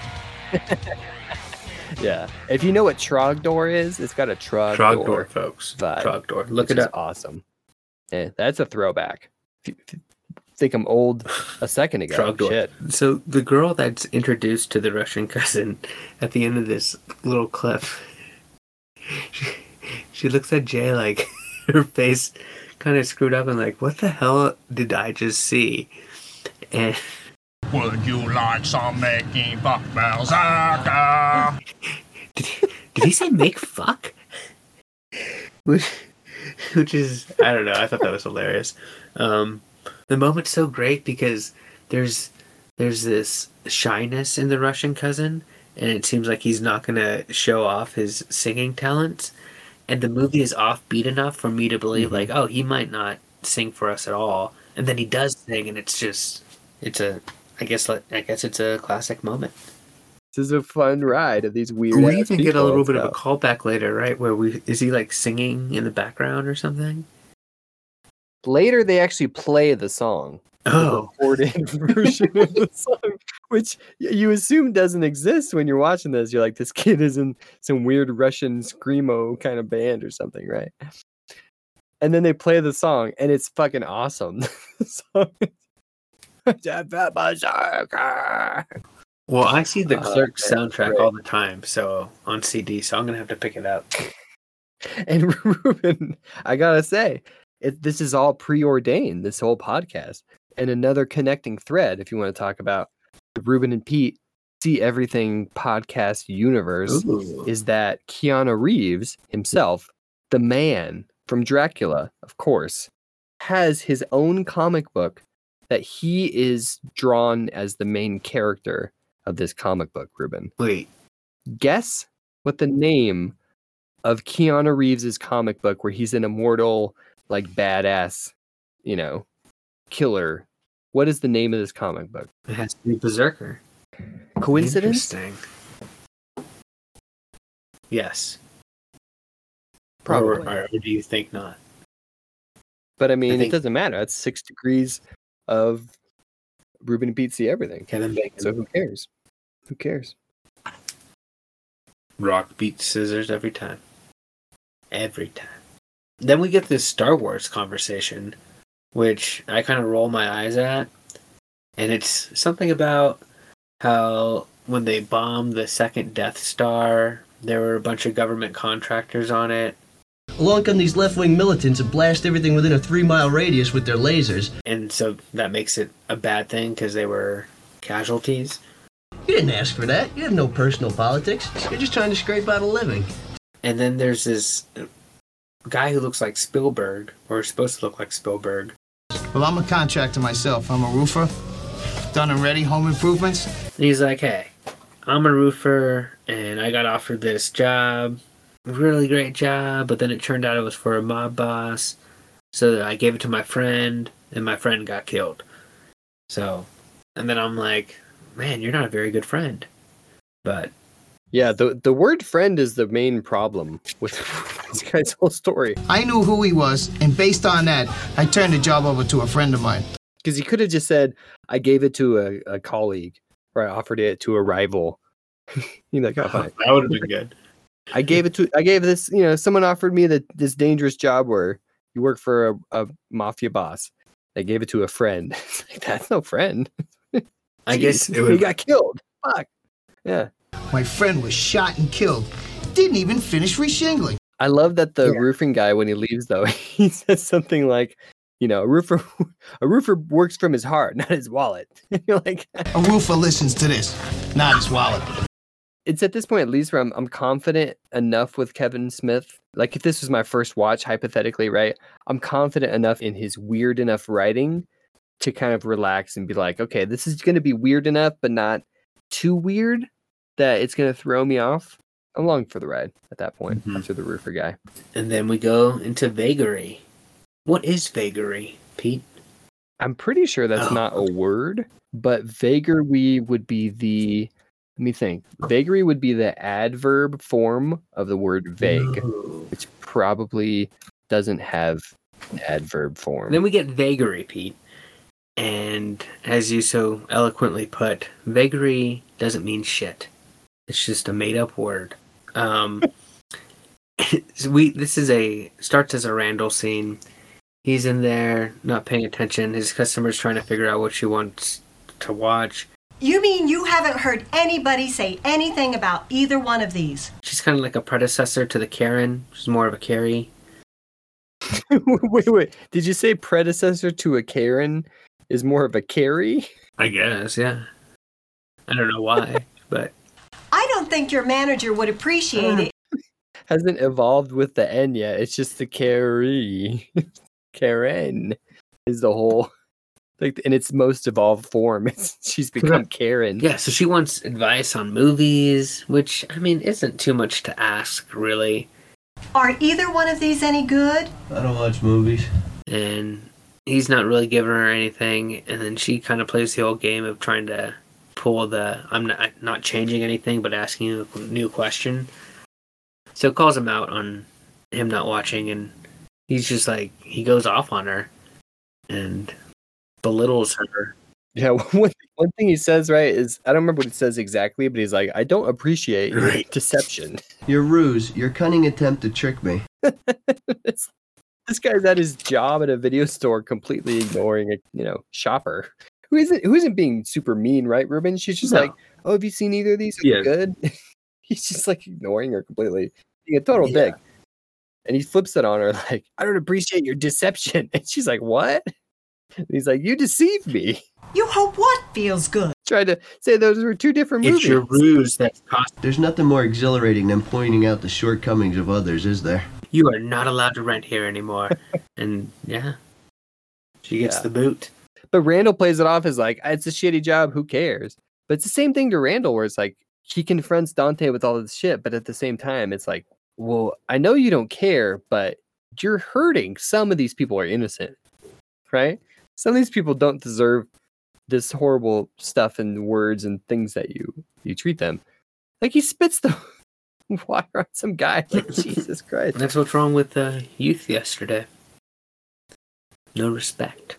Yeah. If you know what Trogdor is, it's got a Trogdor. Trogdor, folks. Vibe, Trogdor. Look which it is up. Awesome. Yeah, that's a throwback. If you, if you think I'm old a second ago. Trogdor. Shit. So the girl that's introduced to the Russian cousin at the end of this little clip, she, she looks at Jay like her face kind of screwed up and like, what the hell did I just see? And Would you like some making fuck Berserker? did he, did he say make fuck? Which, which is, I don't know, I thought that was hilarious. Um, the moment's so great because there's there's this shyness in the Russian cousin, and it seems like he's not going to show off his singing talents. And the movie is offbeat enough for me to believe, Mm-hmm. like, oh, he might not sing for us at all. And then he does sing, and it's just, it's a, I guess, like, I guess it's a classic moment. This is a fun ride of these weird. We ass even get a people little and bit of a stuff. callback later, right? Where we is he like singing in the background or something? Later, they actually play the song. Oh. The recorded version of the song. Which you assume doesn't exist when you're watching this. You're like, this kid is in some weird Russian screamo kind of band or something, right? And then they play the song, and it's fucking awesome. So, well, I see the Uh, Clerks man, soundtrack great. all the time, so on C D, so I'm gonna have to pick it up. And Ruben, I gotta say, it, this is all preordained, this whole podcast. And another connecting thread, if you want to talk about the Ruben and Pete See Everything podcast universe, Ooh. is that Keanu Reeves himself, the man from Dracula, of course, has his own comic book that he is drawn as the main character of this comic book, Ruben. Wait, Guess what the name of Keanu Reeves's comic book where he's an immortal, like badass, you know, killer. What is the name of this comic book? it has to be Berserker. Coincidence? Interesting. Yes. Probably. Or, or do you think not? But I mean, I think- it doesn't matter. That's six degrees of Ruben and Pete See Everything. Kevin Bacon. So who cares? Who cares? Rock beats scissors every time. Every time. Then we get this Star Wars conversation, which I kind of roll my eyes at. And it's something about how when they bombed the second Death Star, there were a bunch of government contractors on it. Along come these left-wing militants and blast everything within a three-mile radius with their lasers. And so that makes it a bad thing because they were casualties. You didn't ask for that. You have no personal politics. You're just trying to scrape out a living. And then there's this guy who looks like Spielberg, or is supposed to look like Spielberg. Well, I'm a contractor myself. I'm a roofer. Done and ready, home improvements. And he's like, hey, I'm a roofer, and I got offered this job. Really great job, but then it turned out it was for a mob boss. So I gave it to my friend, and my friend got killed. So, and then I'm like, man, you're not a very good friend. But Yeah, the the word friend is the main problem with this guy's whole story. I knew who he was, and based on that, I turned the job over to a friend of mine. Because he could have just said, I gave it to a, a colleague, or I offered it to a rival. You're like, oh, fine. that would have been good. I gave it to, I gave this, you know, someone offered me the, this dangerous job where you work for a, a mafia boss. I gave it to a friend. It's like, that's no friend. I guess Jeez, it would- he got killed. Fuck. Yeah. My friend was shot and killed. Didn't even finish reshingling. I love that the Yeah. roofing guy, when he leaves, though, he says something like, you know, a roofer, a roofer works from his heart, not his wallet. You're like, A roofer listens to this, not his wallet. it's at this point, at least, where I'm, I'm confident enough with Kevin Smith. Like, if this was my first watch, hypothetically, right? I'm confident enough in his weird enough writing to kind of relax and be like, okay, this is going to be weird enough, but not too weird that it's going to throw me off. I'm along for the ride at that point Mhm. after the roofer guy. And then we go into vagary. What is vagary, Pete? I'm pretty sure that's Oh, not a word, but vagary would be the, let me think. Vagary would be the adverb form of the word vague, Ooh. which probably doesn't have an adverb form. Then we get vagary, Pete. And as you so eloquently put, vagary doesn't mean shit. It's just a made-up word. Um, so we this is a starts as a Randall scene. He's in there, not paying attention. His customer's trying to figure out what she wants to watch. You mean you haven't heard anybody say anything about either one of these? She's kind of like a predecessor to the Karen. She's more of a Carrie. wait, wait. Did you say predecessor to a Karen is more of a Carrie? I guess, yeah. I don't know why, but I don't think your manager would appreciate it. Hasn't evolved with the N yet. It's just the Carrie. Karen is the whole, like, in its most evolved form. It's, she's become Karen. yeah, so she wants advice on movies, which, I mean, isn't too much to ask, really. Are either one of these any good? I don't watch movies. And he's not really giving her anything, and then she kind of plays the old game of trying to pull the I'm not not changing anything but asking you a new question. So it calls him out on him not watching, and he's just like, he goes off on her and belittles her. Yeah, one, one thing he says, right, is I don't remember what it says exactly, but he's like, I don't appreciate your deception. Your ruse, your cunning attempt to trick me. It's, this guy's at his job at a video store completely ignoring a, you know, shopper. Who isn't who isn't being super mean, right, Ruben? She's just No. like, oh, have you seen either of these? Are Yeah. they good? He's just like ignoring her completely. Being a total Yeah. dick. And he flips it on her like, I don't appreciate your deception. And she's like, what? And he's like, you deceived me. You hope what feels good? Tried to say those were two different It's movies. your ruse that's cost. There's nothing more exhilarating than pointing out the shortcomings of others, is there? You are not allowed to rent here anymore. And yeah, she gets Yeah. the boot. But Randall plays it off as like, it's a shitty job, who cares? But it's the same thing to Randall, where it's like, he confronts Dante with all this shit, but at the same time, it's like, well, I know you don't care, but you're hurting. Some of these people are innocent, right? Some of these people don't deserve this horrible stuff and words and things that you you treat them. Like, he spits the water on some guy. Like, Jesus Christ. That's what's wrong with uh, youth yesterday. No respect.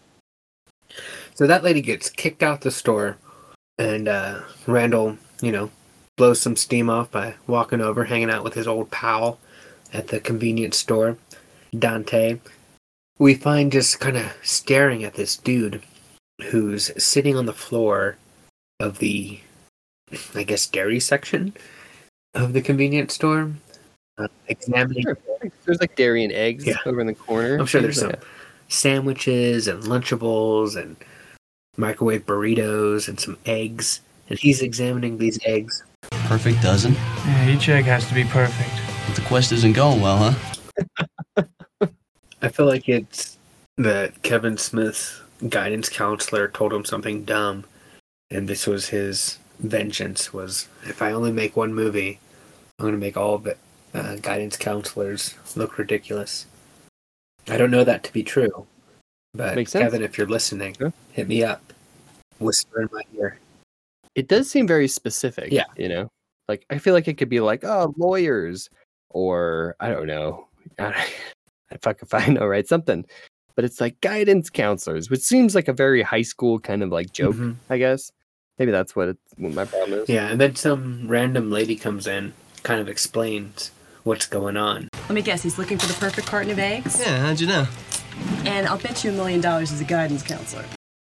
So that lady gets kicked out the store, and uh, Randall, you know, blows some steam off by walking over, hanging out with his old pal at the convenience store, Dante. We find just kind of staring at this dude who's sitting on the floor of the, I guess, dairy section of the convenience store, uh, examining. Sure. There's like dairy and eggs Yeah. over in the corner. I'm sure there's some Yeah. sandwiches and Lunchables and microwave burritos and some eggs. And he's examining these eggs. Perfect dozen. Yeah, each egg has to be perfect. But the quest isn't going well, huh? I feel like it's that Kevin Smith's guidance counselor told him something dumb, and this was his vengeance, was, if I only make one movie, I'm going to make all of it uh, guidance counselors look ridiculous. I don't know that to be true, but Makes sense. Kevin, if you're listening, Yeah. hit me up. Whisper in my ear. It does seem very specific. Yeah. You know, like, I feel like it could be like, oh, lawyers, or I don't know. I fuck if I know, right? Something. But it's like guidance counselors, which seems like a very high school kind of like joke, Mhm. I guess. Maybe that's what, it's, what my problem is. Yeah, and then some random lady comes in, kind of explains what's going on. Let me guess, he's looking for the perfect carton of eggs? Yeah, how'd you know? And I'll bet you a million dollars as a guidance counselor.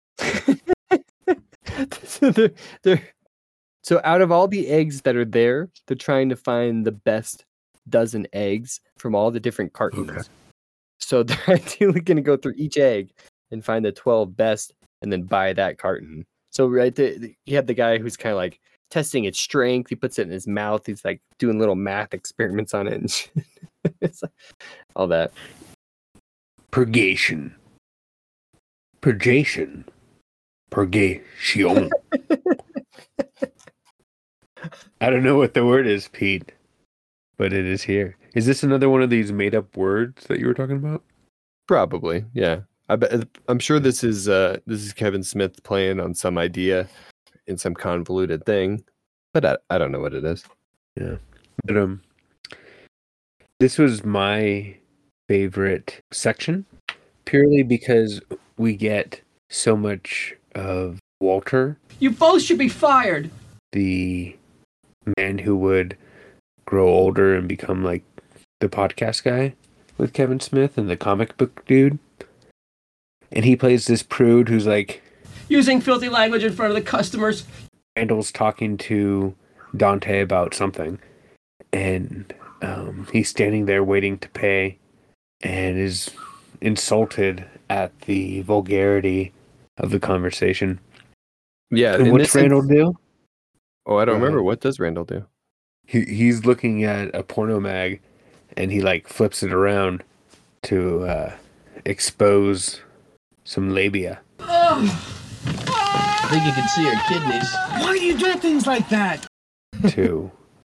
so, they're, they're, so out of all the eggs that are there, they're trying to find the best dozen eggs from all the different cartons. Okay. So they're ideally going to go through each egg and find the twelve best and then buy that carton. So right there, you have the guy who's kind of like testing its strength. He puts it in his mouth. He's like doing little math experiments on it and shit. It's like, all that. Purgation. Purgation. Purgation. I don't know what the word is, Pete, but it is here. Is this another one of these made-up words that you were talking about? Probably, yeah. I bet, I'm sure this is uh, this is Kevin Smith playing on some idea in some convoluted thing, but I, I don't know what it is. Yeah, but um, this was my favorite section purely because we get so much of Walter, You both should be fired. the man who would grow older and become like the podcast guy with Kevin Smith and the comic book dude. And he plays this prude who's like, Using filthy language in front of the customers. Randall's talking to Dante about something, and um, he's standing there waiting to pay and is insulted at the vulgarity of the conversation. Yeah, And in what's this Randall inst- do? Oh, I don't Uh, remember. What does Randall do? He he's looking at a porno mag, and he like flips it around to uh, expose some labia. I think you can see her kidneys. Why do you do things like that? to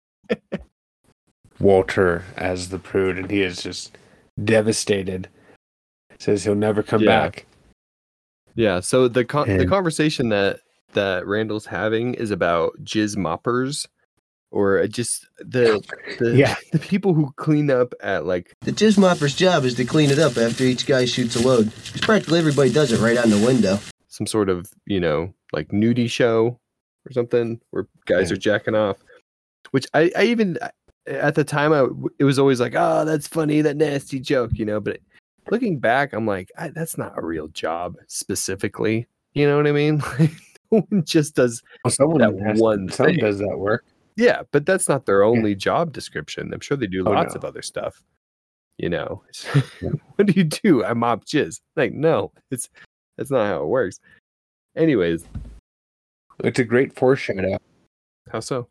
Walter as the prude, and he is just devastated. Says he'll never come Yeah. back. Yeah, so the con- the And- conversation that that Randall's having is about jizz moppers, or just the the, Yeah. the people who clean up at like The jizz mopper's job is to clean it up after each guy shoots a load. 'Cause practically everybody does it right out in the window. some sort of, you know, like nudie show or something where guys Yeah. are jacking off. Which I, I even at the time I it was always like, oh, that's funny, that nasty joke, you know. But looking back, I'm like, I, that's not a real job specifically. You know what I mean? Like, no one just does Well, someone that has, one someone thing. does that work. Yeah, but that's not their only job description. I'm sure they do Oh, lots no. of other stuff. You know, what do you do? I mop jizz. Like, no, it's that's not how it works. Anyways, It's a great foreshadow. how so?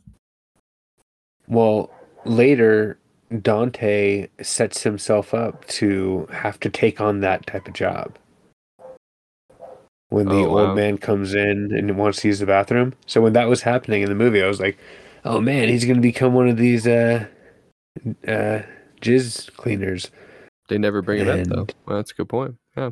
Well, later Dante sets himself up to have to take on that type of job. When the Oh, wow. old man comes in and wants to use the bathroom. So when that was happening in the movie, I was like, "Oh man, he's going to become one of these uh, uh, jizz cleaners." They never bring it up though. And- Well, that's a good point. Yeah,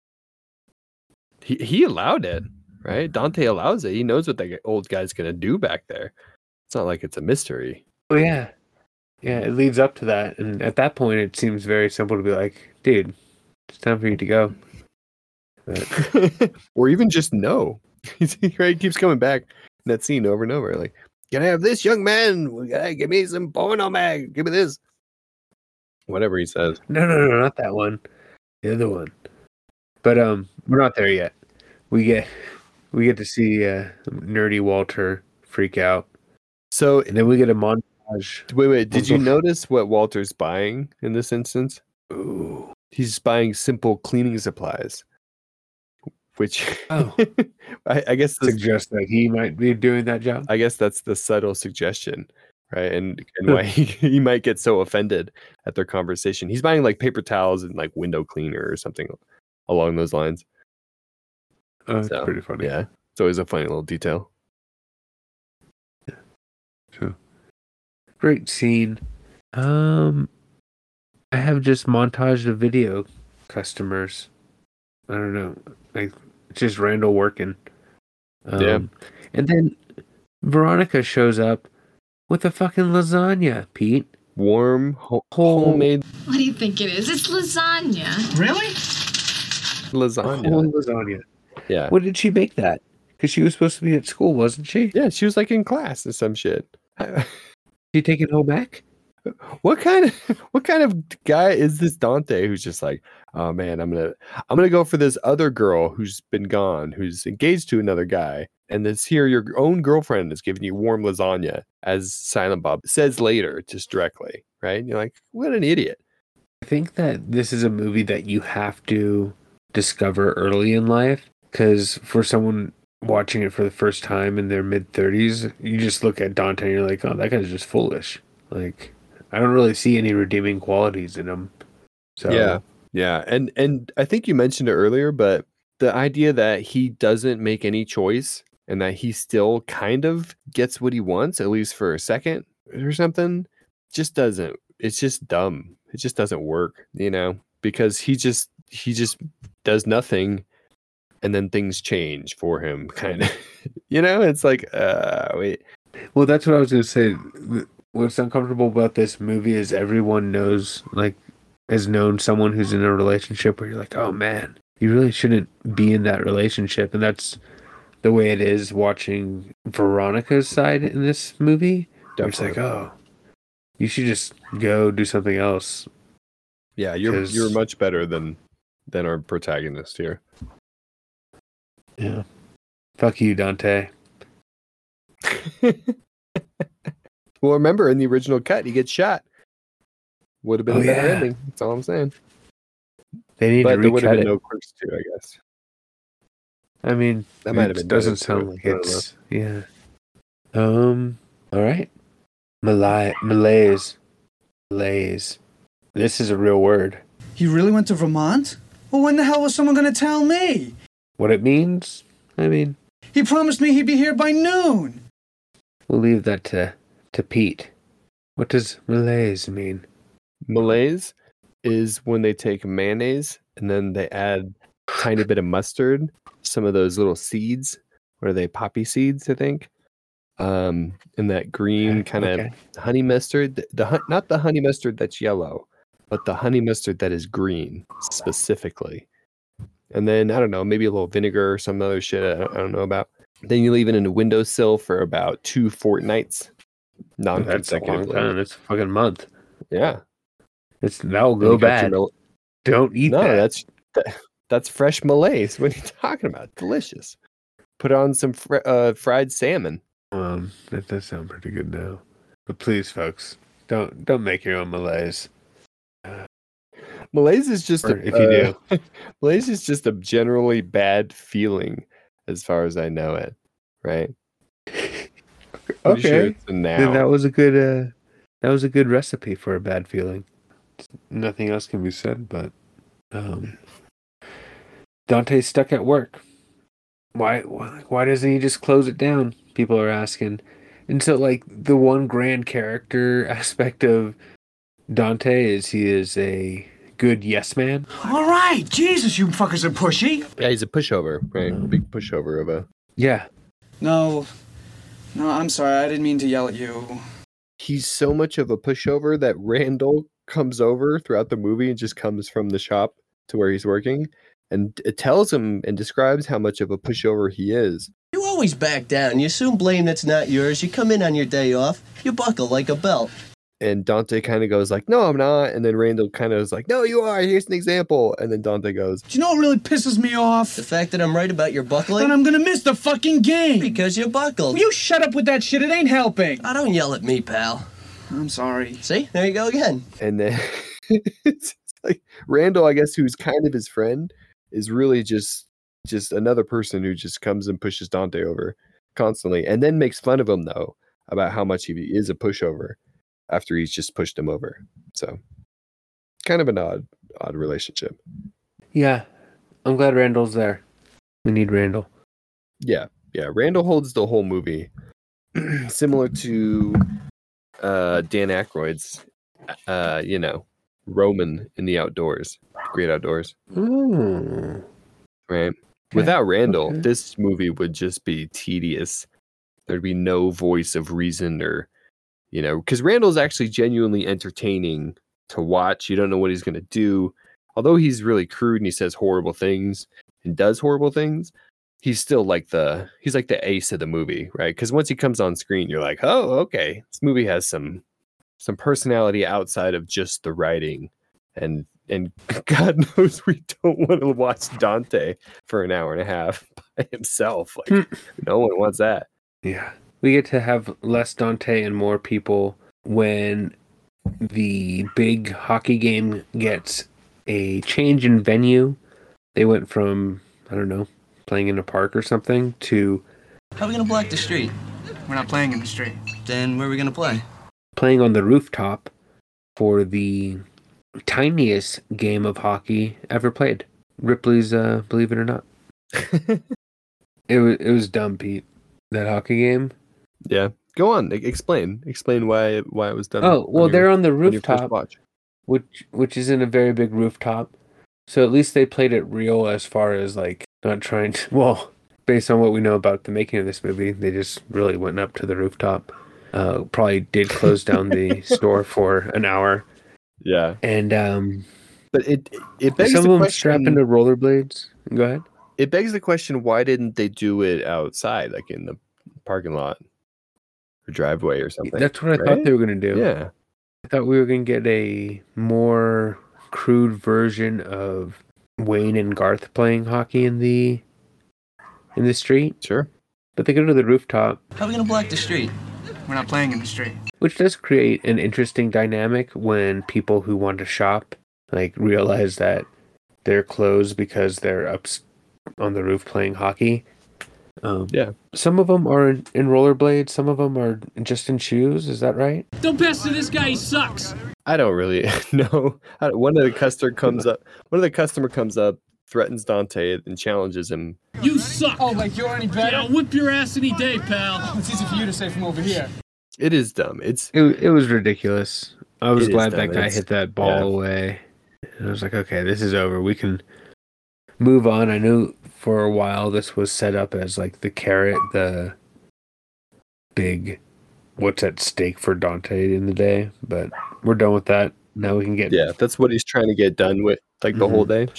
he he allowed it, right? Dante allows it. He knows what that old guy's gonna do back there. It's not like it's a mystery. Oh yeah, yeah. It leads up to that, and at that point, it seems very simple to be like, "Dude, it's time for you to go." But, Or even just no. Right? He keeps coming back in that scene over and over. Like, can I have this, young man? We gotta give me some porno mag. Give me this. Whatever he says. no, no, no, not that one. The other one. But um, we're not there yet. We get we get to see uh, nerdy Walter freak out, So and then we get a montage. wait, wait. Did you Also- notice what Walter's buying in this instance? Ooh. He's buying simple cleaning supplies. Which Oh. I, I guess the, Suggests that he might be doing that job. I guess that's the subtle suggestion, right? And and why he, he might get so offended at their conversation. He's buying like paper towels and like window cleaner or something along those lines. Oh, that's So, pretty funny. Yeah, it's always a funny little detail. True. Great scene. Um, I have just montaged of video customers. I don't know, like it's just Randall working. Um, Yeah. And then Veronica shows up with a fucking lasagna, Pete. Warm, ho- Whole- homemade What do you think it is? It's lasagna. Really? lasagna. Whole lasagna. Yeah, When did she make that? Because she was supposed to be at school, wasn't she? yeah. She was like in class or some shit. She taking home back? What kind of what kind of guy is this Dante who's just like, oh man, I'm gonna I'm gonna go for this other girl who's been gone, who's engaged to another guy, and this here your own girlfriend is giving you warm lasagna, as Silent Bob says later, just directly, right? And you're like, what an idiot. I think that this is a movie that you have to discover early in life, because for someone watching it for the first time in their mid thirties, you just look at Dante and you're like, oh, that guy's just foolish. Like, I don't really see any redeeming qualities in him. So Yeah, yeah, and and I think you mentioned it earlier, but the idea that he doesn't make any choice and that he still kind of gets what he wants, at least for a second or something, just doesn't. It's just dumb. It just doesn't work, you know, because he just he just does nothing, and then things change for him, kind of. You know, it's like, uh, wait, Well, that's what I was going to say. What's uncomfortable about this movie is everyone knows, like, has known someone who's in a relationship where you're like, oh man, you really shouldn't be in that relationship. And that's the way it is watching Veronica's side in this movie. Where it's like, oh, you should just go do something else. yeah, you're 'Cause- you're much better than than our protagonist here. Yeah. Fuck you, Dante. Well, remember in the original cut, he gets shot. Would have been Oh, a better yeah. ending. That's all I'm saying. They need But to there would have recut been it. no Quirks too, I guess. I mean, That might have it been doesn't better, sound too. like I don't it's yeah. Um. All right. Malay Malaise. Malaise. This is a real word. He really went to Vermont? Well, when the hell was someone going to tell me? What it means? I mean, He promised me he'd be here by noon. we'll leave that to to Pete. What does malaise mean? Malaise is when they take mayonnaise and then they add a tiny bit of mustard, some of those little seeds. What are they? Poppy seeds, I think. Um, and that green kind of okay. honey mustard. The, the hu- not the honey mustard that's yellow, but the honey mustard that is green specifically. and then I don't know, maybe a little vinegar or some other shit I don't, I don't know about. Then you leave it in a windowsill for about two fortnights. Non That's a long time. That's a fucking month. Yeah, it's that'll go bad. Mil- Don't eat no, that. that's that, that's fresh Malaise. What are you talking about? Delicious. Put on some fr- uh, fried salmon. Um, that does sound pretty good now. But please, folks, don't don't make your own Malaise. Uh, Malaise is just a, if you uh, do. Malaise is just a generally bad feeling, as far as I know it. Right. Okay. Sure now. Then that was a good. Uh, that was a good recipe for a bad feeling. Nothing else can be said, but um, Dante's stuck at work. Why? Why doesn't he just close it down? People are asking. And so, like, the one grand character aspect of Dante is he is a good yes man. All right, Jesus, you fuckers are pushy. Yeah, he's a pushover, right? A big pushover of a. Yeah. No, no, I'm sorry. I didn't mean to yell at you. He's so much of a pushover that Randall comes over throughout the movie and just comes from the shop to where he's working, and it tells him and describes how much of a pushover he is. You always back down. You assume blame that's not yours. You come in on your day off. You buckle like a belt. And Dante kind of goes like, no, I'm not. And then Randall kind of is like, no, you are. Here's an example. And then Dante goes, do you know what really pisses me off? The fact that I'm right about your buckling? Then I'm gonna miss the fucking game. Because you buckled. Will you shut up with that shit? It ain't helping. I don't yell at me, pal. I'm sorry. See? There you go again. And then it's like Randall, I guess, who's kind of his friend, is really just just another person who just comes and pushes Dante over constantly, and then makes fun of him though about how much he is a pushover after he's just pushed him over. So kind of an odd odd relationship. Yeah. I'm glad Randall's there. We need Randall. Yeah. Yeah. Randall holds the whole movie. Similar to uh, Dan Aykroyd's, uh, you know, Roman in the outdoors. Great Outdoors. Mm. Right? Okay. Without Randall, okay. This movie would just be tedious. There'd be no voice of reason or, you know, because Randall's actually genuinely entertaining to watch. You don't know what he's going to do. Although he's really crude and he says horrible things and does horrible things, he's still like the, he's like the ace of the movie, right? Because once he comes on screen, you're like, oh, okay. This movie has some, some personality outside of just the writing. And, and God knows we don't want to watch Dante for an hour and a half by himself. Like, no one wants that. Yeah. We get to have less Dante and more people when the big hockey game gets a change in venue. They went from, I don't know, playing in a park or something to... How are we going to block the street? We're not playing in the street. Then where are we going to play? Playing on the rooftop for the tiniest game of hockey ever played. Ripley's uh, Believe It or Not. it was it was dumb, Pete. That hockey game. Yeah, go on. Explain. Explain why why it was done. Oh well, on they're your, on the on rooftop, which which isn't a very big rooftop. So at least they played it real as far as like not trying to. Well, based on what we know about the making of this movie, they just really went up to the rooftop. Uh, probably did close down the store for an hour. Yeah, and um, but it it begs some the of them question, strap into rollerblades. Go ahead. It begs the question: why didn't they do it outside, like in the parking lot or driveway or something? That's what I right? thought they were going to do. Yeah, I thought we were going to get a more crude version of Wayne and Garth playing hockey in the in the street. Sure, but they go to the rooftop. How are we going to block the street? We're not playing in the street. Which does create an interesting dynamic when people who want to shop like realize that they're closed because they're up on the roof playing hockey. Um, yeah. Some of them are in, in rollerblades. Some of them are just in shoes. Is that right? Don't pass to this guy. He sucks. I don't really know. One of the customer comes up. One of the customer comes up, threatens Dante, and challenges him. You suck. Oh, like you're any better? Yeah, I'll whip your ass any day, pal. It's easy for you to say from over here. It is dumb. It's it. It was ridiculous. I was glad that guy it's, hit that ball yeah. away. And I was like, okay, this is over. We can move on. I knew for a while this was set up as like the carrot, the big what's at stake for Dante in the day, but we're done with that. Now we can get yeah. That's what he's trying to get done with, like the mm-hmm. whole day. Sure.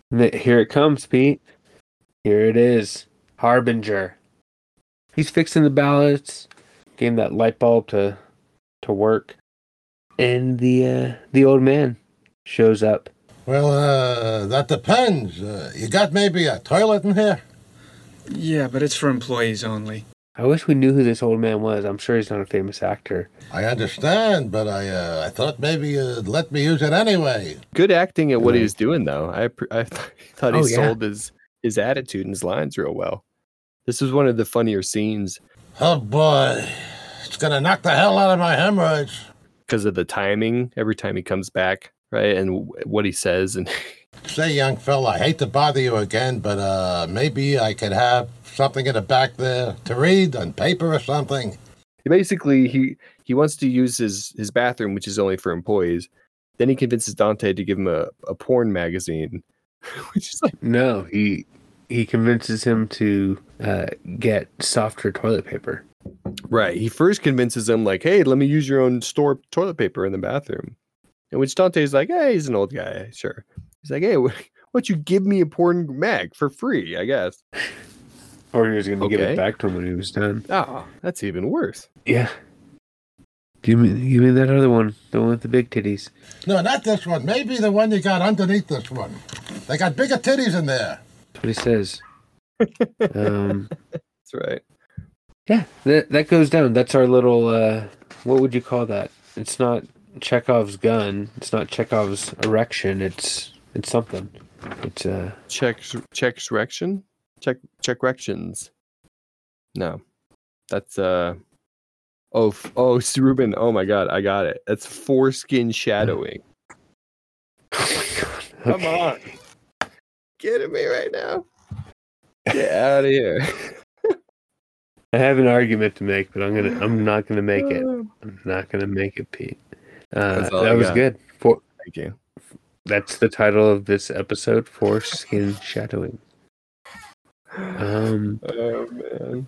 Here it comes, Pete. Here it is. Harbinger. He's fixing the ballots, getting that light bulb to to work. And the uh, the old man shows up. Well, uh, that depends. Uh, you got maybe a toilet in here? Yeah, but it's for employees only. I wish we knew who this old man was. I'm sure he's not a famous actor. I understand, but I uh, I thought maybe you'd let me use it anyway. Good acting at what he was doing, though. I I thought he Oh, yeah. sold his his attitude and his lines real well. This was one of the funnier scenes Oh boy, it's gonna knock the hell out of my hemorrhoids. because of the timing. Every time he comes back, right, and w- what he says, and Say, young fella, I hate to bother you again, but uh, maybe I could have something in the back there to read on paper or something. basically he he wants to use his his bathroom, which is only for employees. Then he convinces Dante to give him a, a porn magazine, which is like No, he he convinces him to uh, get softer toilet paper. right. He first convinces him like, "Hey, let me use your own store toilet paper in the bathroom," in which Dante's like, "Hey, he's an old guy, sure." He's like, "Hey, why don't you give me a porn mag for free? I guess." Or he was going to give Okay. it back to him when he was done. Oh, that's even worse. Yeah. Give me, give me that other one, the one with the big titties. No, not this one. Maybe the one you got underneath this one. They got bigger titties in there. That's what he says. um, That's right. yeah, that that goes down. That's our little. Uh, what would you call that? It's not Chekhov's gun. It's not Chekhov's erection. It's it's something. It's uh. Check check direction? Check check rections. No. That's uh oh f- oh s- Ruben, oh my god, I got it. That's foreskin shadowing. Come on. Get at me right now. Get out of here. I have an argument to make, but I'm gonna. I'm not gonna make it. I'm not gonna make it, Pete. Uh, That's all that I was got. good. For Thank you. that's the title of this episode: Foreskin Shadowing. Um. Oh man.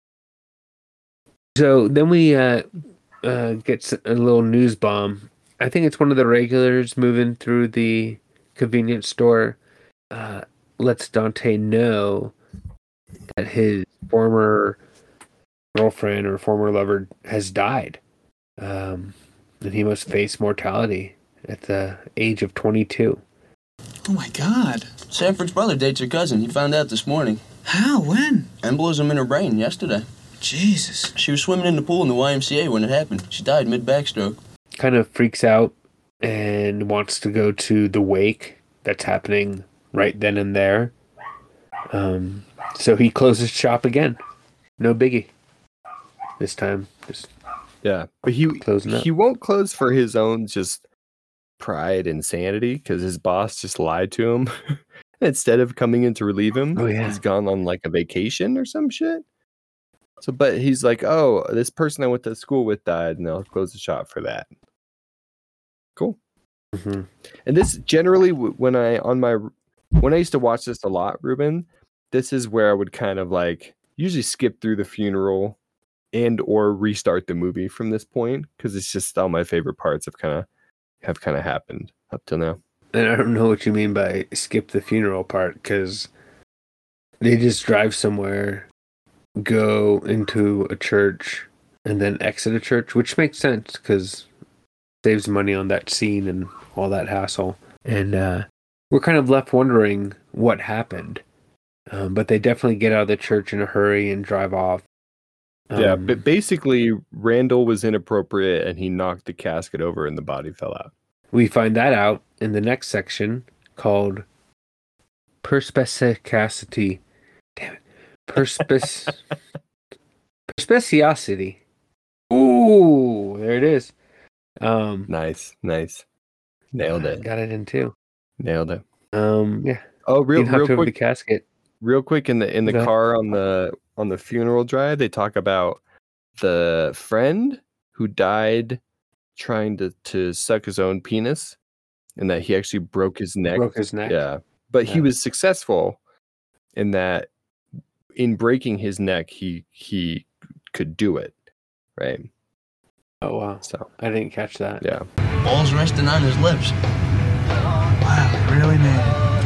So then we uh, uh, get s- a little news bomb. I think it's one of the regulars moving through the convenience store. Uh, lets Dante know that his former girlfriend or former lover has died. Um, and he must face mortality at the age of twenty-two. Oh my god. Sanford's brother dates her cousin. He found out this morning. How? When? Embolism in her brain yesterday. Jesus. She was swimming in the pool in the Y M C A when it happened. She died mid-backstroke. Kind of freaks out and wants to go to the wake that's happening right then and there. Um, so he closes shop again. No biggie. This time, just Yeah. But he closing up. he won't close for his own just pride and sanity because his boss just lied to him. Instead of coming in to relieve him, Oh, yeah. he's gone on like a vacation or some shit. So, but he's like, oh, this person I went to school with died, and I'll close the shop for that. Cool. Mhm. And this generally, w- when I on my when I used to watch this a lot, Ruben, this is where I would kind of like usually skip through the funeral and or restart the movie from this point because it's just all my favorite parts have kind of have kind of happened up till now. And I don't know what you mean by skip the funeral part, because they just drive somewhere, go into a church, and then exit a church, which makes sense because saves money on that scene and all that hassle. And uh, we're kind of left wondering what happened. Um, but they definitely get out of the church in a hurry and drive off. Yeah, Um, but basically Randall was inappropriate and he knocked the casket over and the body fell out. We find that out in the next section called Perspicacity. Damn it. Perspic... Perspiciosity. Ooh, there it is. Um, Nice, nice. Nailed it. Got it in too. Nailed it. Um, yeah. Oh, real, Being hooked real over the quick, casket. real quick in the in the Go ahead. car on the on the funeral drive, they talk about the friend who died trying to to suck his own penis, and that he actually broke his neck. Broke his neck. Yeah, but he Yeah. was successful in that. In breaking his neck, he he could do it, right? Oh wow. So I didn't catch that. yeah, Balls resting on his lips. Wow, they really made it. Yeah,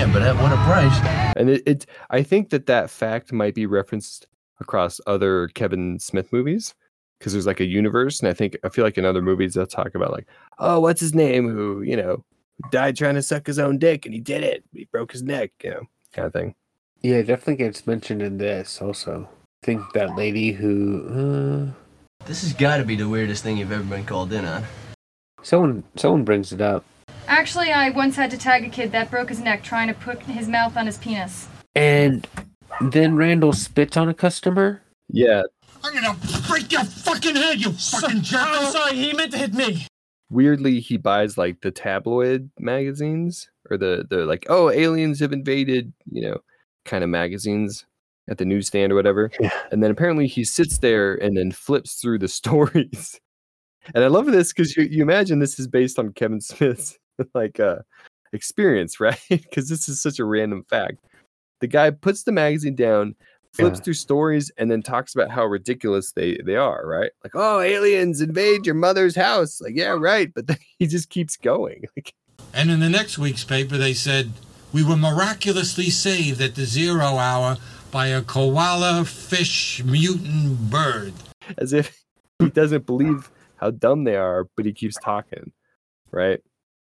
Yeah, but at what a price. And it, it I think that that fact might be referenced across other Kevin Smith movies because there's like a universe, and I think I feel like in other movies they'll talk about like, oh, what's his name who you know died trying to suck his own dick and he did it, he broke his neck, you know, kind of thing. Yeah, it definitely gets mentioned in this also. I think that lady who uh, This has got to be the weirdest thing you've ever been called in on. someone someone brings it up, Actually, I once had to tag a kid that broke his neck trying to put his mouth on his penis. and then Randall spits on a customer. Yeah, I'm gonna break your fucking head, you fucking jerk. I'm sorry, he meant to hit me. weirdly he buys like the tabloid magazines or the the like, oh, aliens have invaded, you know, kind of magazines at the newsstand or whatever. Yeah. And then apparently he sits there and then flips through the stories. And I love this because you, you imagine this is based on Kevin Smith's like uh experience, right? Because this is such a random fact. The guy puts the magazine down, flips Yeah. through stories, and then talks about how ridiculous they they are, right? Like, oh, aliens invade your mother's house. Like, yeah, right. But then he just keeps going. Like, And in the next week's paper, they said, we were miraculously saved at the zero hour by a koala fish mutant bird. as if he doesn't believe how dumb they are, but he keeps talking, right?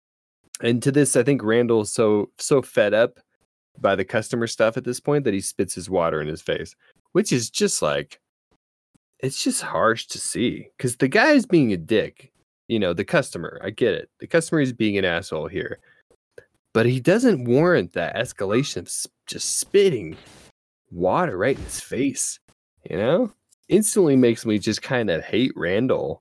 And to this, I think Randall's so so fed up by the customer stuff at this point that he spits his water in his face, which is just like, it's just harsh to see because the guy is being a dick. You know, the customer, I get it. The customer is being an asshole here, but he doesn't warrant that escalation of s- just spitting water right in his face, you know? Instantly makes me just kind of hate Randall.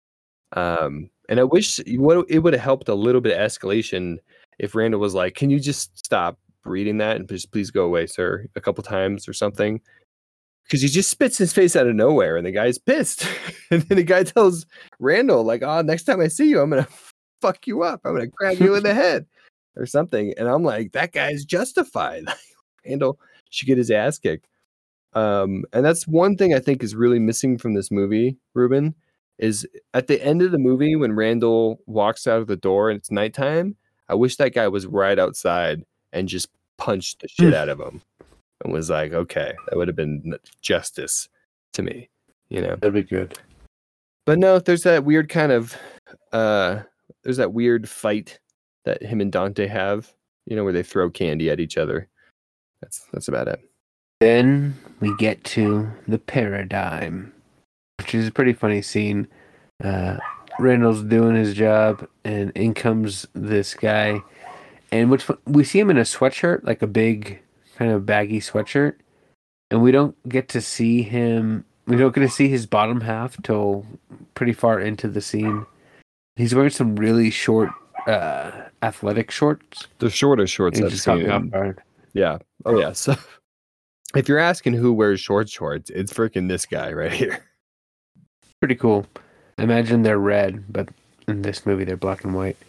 Um, and I wish it would it would have helped a little bit of escalation if Randall was like, "Can you just stop reading that and just please go away, sir," a couple times or something. Because he just spits his face out of nowhere, and the guy's pissed. And then the guy tells Randall, like, "Oh, next time I see you, I'm gonna fuck you up. I'm gonna grab you in the head or something." And I'm like, that guy's justified. Randall should get his ass kicked. Um, and that's one thing I think is really missing from this movie, Ruben, is at the end of the movie when Randall walks out of the door and it's nighttime, I wish that guy was right outside and just punched the shit out of him and was like, okay, that would have been justice to me, you know? That'd be good. But no, there's that weird kind of, uh, there's that weird fight that him and Dante have, you know, where they throw candy at each other. That's that's about it. Then we get to the paradigm, which is a pretty funny scene. Uh, Randall's doing his job, and in comes this guy, and which we see him in a sweatshirt, like a big kind of baggy sweatshirt, and we don't get to see him. We don't get to see his bottom half till pretty far into the scene. He's wearing some really short, uh, athletic shorts. The shortest shorts He's I've just caught seen. me off him. guard. Yeah. Oh yeah. So if you're asking who wears short shorts, it's freaking this guy right here. Pretty cool. Imagine they're red, but in this movie they're black and white.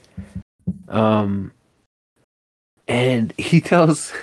Um, and he tells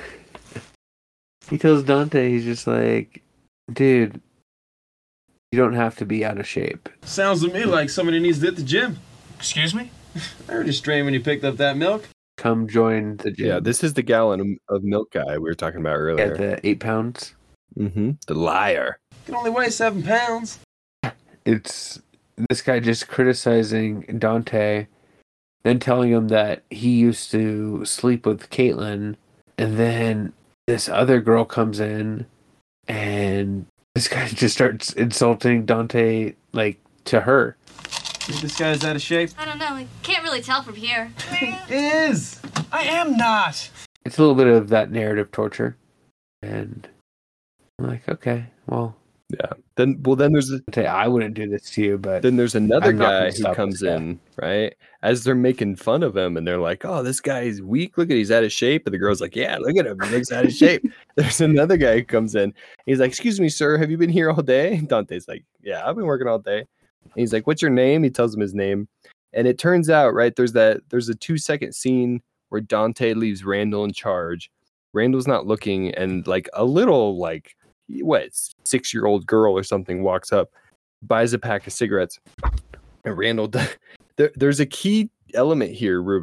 he tells Dante, he's just like, dude, you don't have to be out of shape. Sounds to me like somebody needs to hit the gym. Excuse me? I heard you strain when you picked up that milk. Come join the gym. Yeah, this is the gallon of, of milk guy we were talking about earlier. At the eight pounds. Mm-hmm. The liar. Can only weigh seven pounds. It's this guy just criticizing Dante, then telling him that he used to sleep with Caitlin, and then this other girl comes in, and this guy just starts insulting Dante, like, to her. Think this guy's out of shape? I don't know. I can't really tell from here. It is. I am not. It's a little bit of that narrative torture, and I'm like, okay, well, yeah. Then, well, then there's a, I wouldn't do this to you, but then there's another I'm not gonna guy who stop comes this guy. in, right? As they're making fun of him, and they're like, "Oh, this guy's weak. Look at he's out of shape." And the girl's like, "Yeah, look at him. He looks out of shape." There's another guy who comes in. He's like, "Excuse me, sir. Have you been here all day?" And Dante's like, "Yeah, I've been working all day." And he's like, "What's your name?" He tells him his name, and it turns out, right, there's that there's a two second scene where Dante leaves Randall in charge. Randall's not looking, and like a little like what six year old girl or something walks up, buys a pack of cigarettes, and Randall does, there, there's a key element here, Ruben,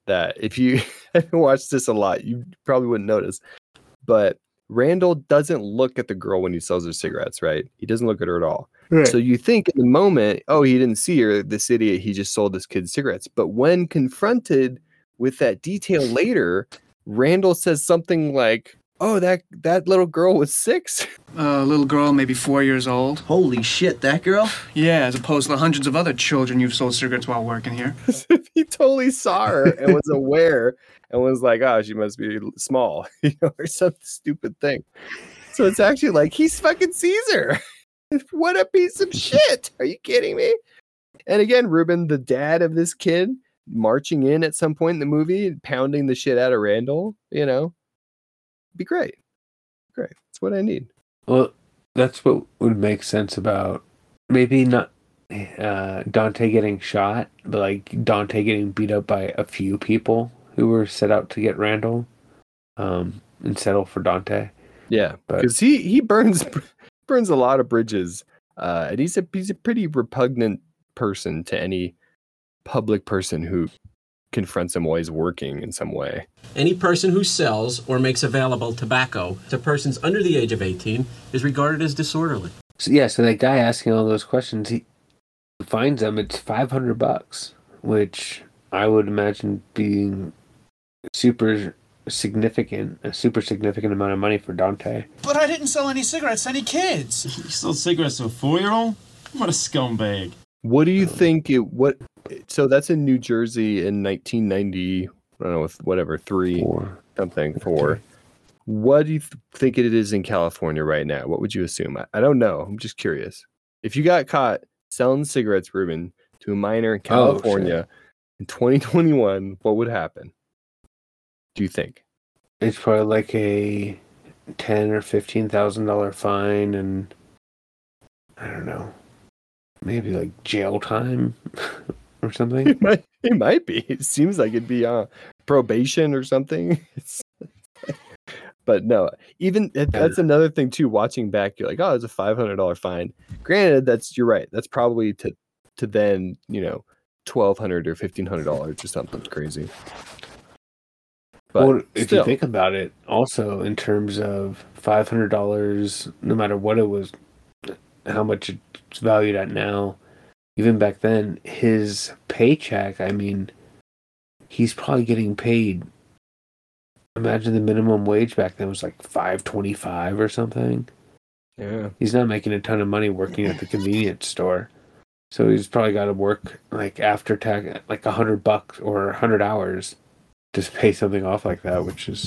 that if you haven't watched this a lot, you probably wouldn't notice. But Randall doesn't look at the girl when he sells her cigarettes, right? He doesn't look at her at all. Right. So you think in the moment, oh, he didn't see her, this idiot, he just sold this kid cigarettes. But when confronted with that detail later, Randall says something like, oh, that, that little girl was six? A uh, little girl, maybe four years old. Holy shit, that girl? Yeah, as opposed to the hundreds of other children you've sold cigarettes while working here. He totally saw her and was aware and was like, oh, she must be small, you know, or some stupid thing. So it's actually like, he's fucking Caesar. What a piece of shit. Are you kidding me? And again, Ruben, the dad of this kid, marching in at some point in the movie, pounding the shit out of Randall, you know, be great. Great. That's what I need. Well, that's what would make sense about maybe not uh, Dante getting shot, but like Dante getting beat up by a few people who were set out to get Randall um, and settle for Dante. Yeah, but because he, he burns burns a lot of bridges, uh, and he's a he's a pretty repugnant person to any public person who confronts him while he's working in some way. Any person who sells or makes available tobacco to persons under the age of eighteen is regarded as disorderly. So, yeah, so that guy asking all those questions, he finds them. It's five hundred bucks, which I would imagine being super significant, a super significant amount of money for Dante. But I didn't sell any cigarettes to any kids. You sold cigarettes to a four-year-old? What a scumbag. What do you think it, what, so that's in New Jersey in nineteen ninety, I don't know, whatever, three, four. something, four. Okay. What do you th- think it is in California right now? What would you assume? I, I don't know. I'm just curious. If you got caught selling cigarettes, Ruben, to a minor in California oh, in twenty twenty-one, what would happen? Do you think? It's probably like a ten or fifteen thousand dollar fine, and I don't know, maybe like jail time or something. It might, it might be. It seems like it'd be uh, probation or something. It's, but no, even that's another thing too. Watching back, you're like, oh, it's a five hundred dollar fine. Granted, that's you're right. That's probably to to then you know twelve hundred or fifteen hundred dollars or something crazy. But well, if still. you think about it, also in terms of five hundred dollars, no matter what it was, how much it's valued at now, even back then, his paycheck, I mean, he's probably getting paid. Imagine the minimum wage back then was like five twenty-five or something. Yeah. He's not making a ton of money working at the convenience store. So he's probably got to work like after tax, like a hundred bucks or a hundred hours. Just pay something off like that, which is,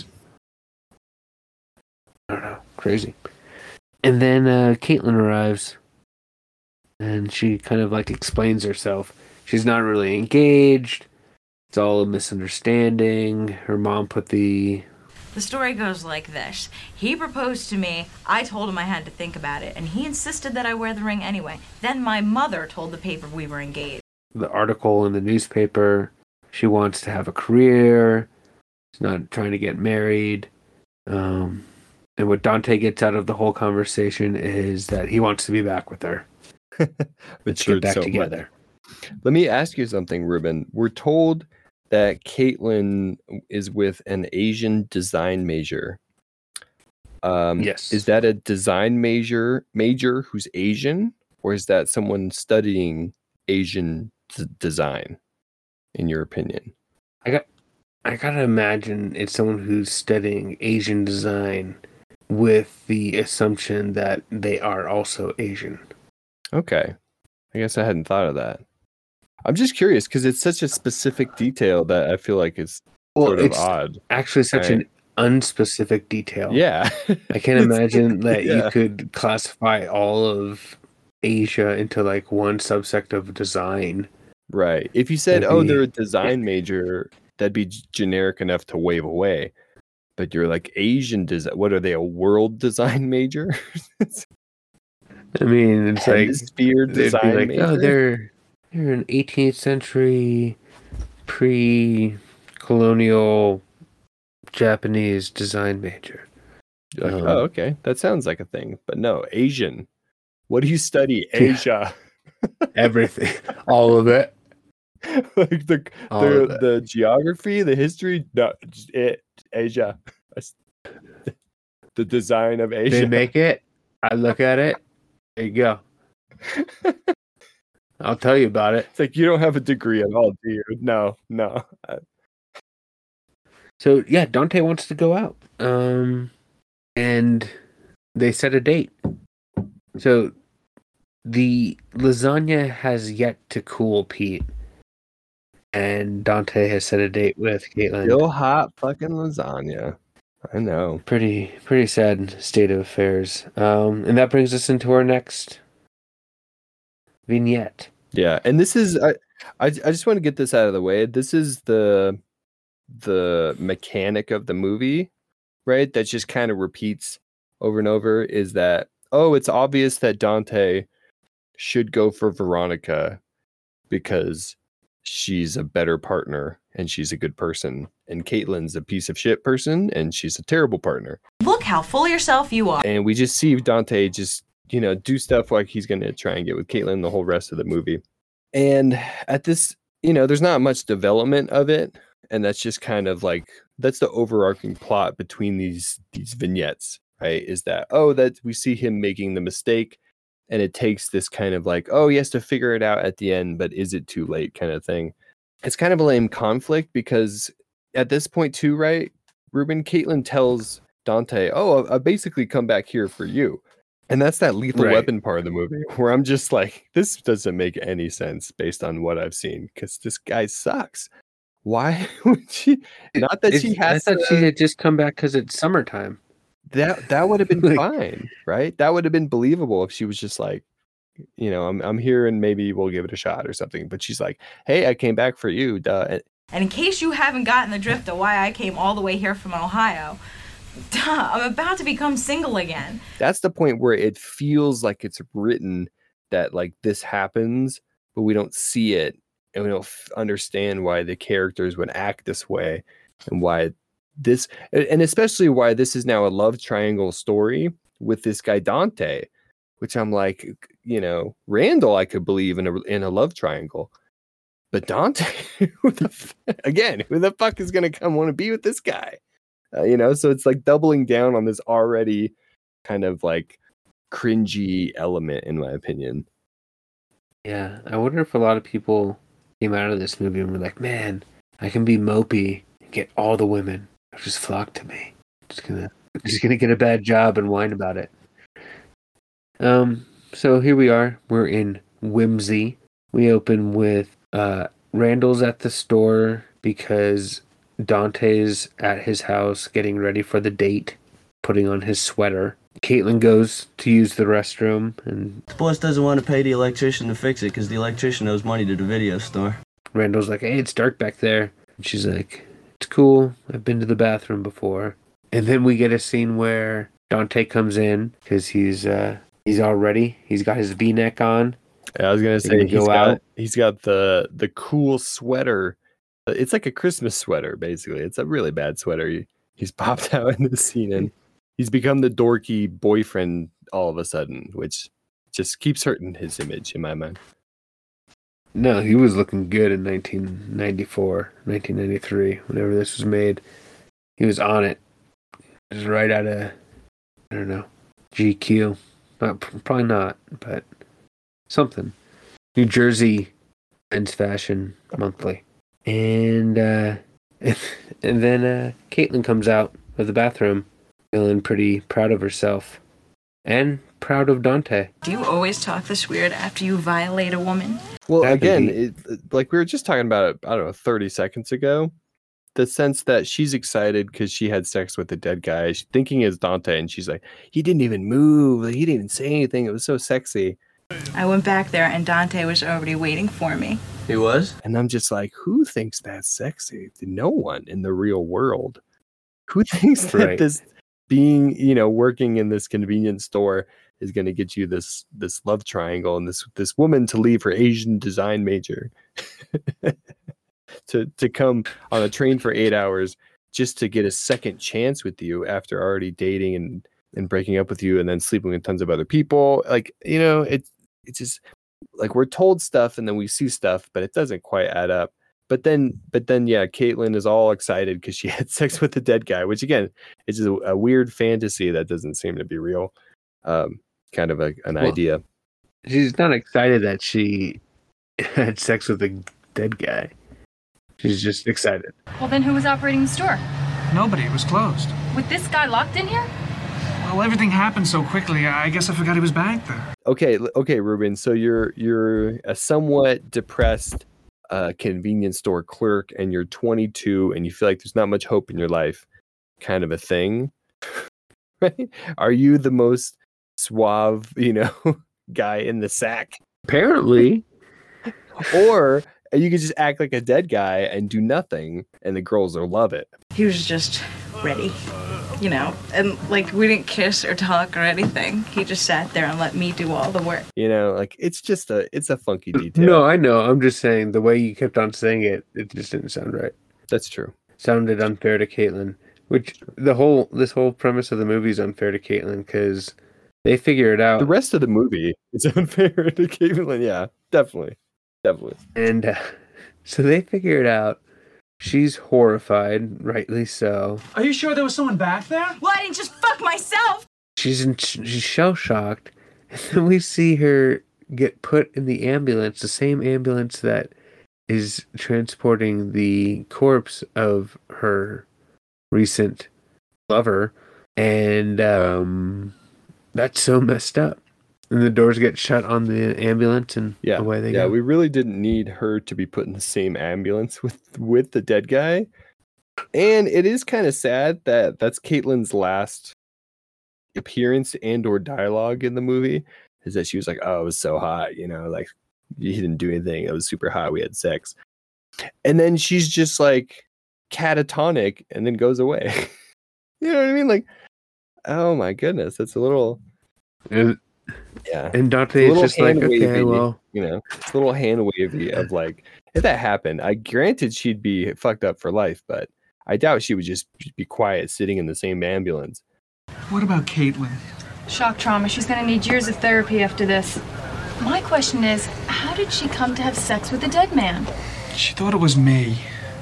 I don't know, crazy. And then uh, Caitlin arrives, and she kind of like explains herself. She's not really engaged. It's all a misunderstanding. Her mom put the... The story goes like this. He proposed to me, I told him I had to think about it, and he insisted that I wear the ring anyway. Then my mother told the paper we were engaged. The article in the newspaper... She wants to have a career. She's not trying to get married. Um, and what Dante gets out of the whole conversation is that he wants to be back with her. Let's get back so together. Much. Let me ask you something, Ruben. We're told that Caitlin is with an Asian design major. Um, yes. Is that a design major major who's Asian, or is that someone studying Asian d- design? In your opinion? I got I gotta imagine it's someone who's studying Asian design with the assumption that they are also Asian. Okay. I guess I hadn't thought of that. I'm just curious because it's such a specific detail that I feel like it's well, sort of it's odd. Actually such right? an unspecific detail. Yeah. I can't imagine that yeah. you could classify all of Asia into like one subsect of design. Right. If you said, That'd oh, be... they're a design major, that'd be generic enough to wave away. But you're like Asian design. What are they? A world design major? I mean, it's like Hemisphere design like, major. Oh, they're they're an eighteenth century pre-colonial Japanese design major. You're like, um, oh, okay, that sounds like a thing. But no, Asian. What do you study? Asia. Everything, all of it. like the All the, of it. the geography, the history, no, just it, Asia. That's- The design of Asia. They make it. I look at it. There you go. I'll tell you about it. It's like you don't have a degree at all, do you? No, no. So yeah, Dante wants to go out. Um, and they set a date. So the lasagna has yet to cool, Pete. And Dante has set a date with Caitlin. Still hot fucking lasagna. I know. Pretty pretty sad state of affairs. Um, and that brings us into our next vignette. Yeah, and this is I, I I just want to get this out of the way. This is the the mechanic of the movie, right? That just kind of repeats over and over is that, oh, it's obvious that Dante should go for Veronica because she's a better partner and she's a good person, and Caitlin's a piece of shit person and she's a terrible partner. Look how full of yourself you are. And we just see Dante just, you know, do stuff like he's going to try and get with Caitlin the whole rest of the movie. And at this, you know, there's not much development of it. And that's just kind of like, that's the overarching plot between these, these vignettes, right? Is that, oh, that we see him making the mistake and it takes this kind of like, oh, he has to figure it out at the end, but is it too late kind of thing. It's kind of a lame conflict because at this point too, right, Ruben, Caitlin tells Dante, oh, I basically come back here for you. And that's that lethal Right. weapon part of the movie where I'm just like, this doesn't make any sense based on what I've seen because this guy sucks. Why would she? Not that she It's- has I thought to, she had just come back because it's summertime. that that would have been Like- fine, right? That would have been believable if she was just like, you know, I'm I'm here and maybe we'll give it a shot or something. But she's like, hey, I came back for you. Duh. And And in case you haven't gotten the drift of why I came all the way here from Ohio, duh, I'm about to become single again. that's the point where it feels like it's written that like this happens, but we don't see it and we don't f- understand why the characters would act this way and why this, and especially why this is now a love triangle story with this guy Dante, which I'm like, you know, Randall I could believe in a in a love triangle, but Dante, who the f- again, who the fuck is gonna come want to be with this guy? Uh, you know, so it's like doubling down on this already kind of like cringy element, in my opinion. Yeah, I wonder if a lot of people came out of this movie and were like, man, I can be mopey and get all the women. They'll just flock to me. Just gonna just gonna get a bad job and whine about it. Um, so here we are. We're in Whimsy. We open with uh Randall's at the store because Dante's at his house getting ready for the date, putting on his sweater. Caitlin goes to use the restroom, and The boss doesn't want to pay the electrician to fix it because the electrician owes money to the video store. Randall's like, hey, it's dark back there. And she's like, it's cool. I've been to the bathroom before. And then we get a scene where Dante comes in because he's uh, he's all ready. He's got his V-neck on. Yeah, I was gonna They're say gonna he's go got out. he's got the the cool sweater. It's like a Christmas sweater, basically. It's a really bad sweater. He, he's popped out in this scene, and he's become the dorky boyfriend all of a sudden, which just keeps hurting his image in my mind. No, he was looking good in nineteen ninety-four, nineteen ninety-three, whenever this was made. He was on it. It was right out of, I don't know, G Q. Not, probably not, but something. New Jersey Men's Fashion Monthly. And, uh, and then uh, Caitlin comes out of the bathroom, feeling pretty proud of herself. And proud of Dante. Do you always talk this weird after you violate a woman? Well, That could again, be- it, like we were just talking about it, I don't know, thirty seconds ago. The sense that she's excited because she had sex with the dead guy, she's thinking it's Dante, and she's like, he didn't even move, like, he didn't even say anything. It was so sexy. I went back there and Dante was already waiting for me. He was? And I'm just like, who thinks that's sexy? No one in the real world. Who thinks that Right. this being, you know, working in this convenience store is going to get you this this love triangle and this this woman to leave her Asian design major to to come on a train for eight hours just to get a second chance with you after already dating and and breaking up with you and then sleeping with tons of other people. Like, you know, it it just like we're told stuff and then we see stuff, but it doesn't quite add up. But then, but then, yeah, Caitlin is all excited because she had sex with the dead guy, which again is a, a weird fantasy that doesn't seem to be real. Um, kind of a, an Well, idea. She's not excited that she had sex with a dead guy. She's just excited. Well, then who was operating the store? Nobody. It was closed. With this guy locked in here? Well, everything happened so quickly. I guess I forgot he was back there. Okay, l- okay, Ruben. So you're you're a somewhat depressed uh, convenience store clerk, and you're twenty-two, and you feel like there's not much hope in your life, kind of a thing, right? Are you the most suave, you know, guy in the sack? Apparently. Or you could just act like a dead guy and do nothing, and the girls will love it. He was just ready, you know, and like we didn't kiss or talk or anything. He just sat there and let me do all the work. You know, like it's just a it's a funky detail. No, I know. I'm just saying the way you kept on saying it, it just didn't sound right. That's true. Sounded unfair to Caitlin, which the whole this whole premise of the movie is unfair to Caitlin because they figure it out. The rest of the movie is unfair to Caitlin. Yeah, definitely, definitely. And uh, so they figure it out. She's horrified, rightly so. Are you sure there was someone back there? Well, I didn't just fuck myself. She's in, she's shell shocked, and then we see her get put in the ambulance, the same ambulance that is transporting the corpse of her recent lover, and um, that's so messed up. And the doors get shut on the ambulance, and Yeah, away they yeah. go. We really didn't need her to be put in the same ambulance with with the dead guy, and it is kind of sad that that's Caitlin's last appearance and or dialogue in the movie. Is that she was like, "Oh, it was so hot," you know, like he didn't do anything. It was super hot. We had sex, and then she's just like catatonic, and then goes away. You know what I mean? Like, oh my goodness, that's a little. And, Yeah. and It's a Dante is little just like, hand okay, wavy, well, you know, it's a little hand wavy of like, if that happened, I granted she'd be fucked up for life, but I doubt she would just be quiet sitting in the same ambulance. What about Caitlin? Shock trauma. She's gonna need years of therapy after this. My question is, how did she come to have sex with a dead man? She thought it was me.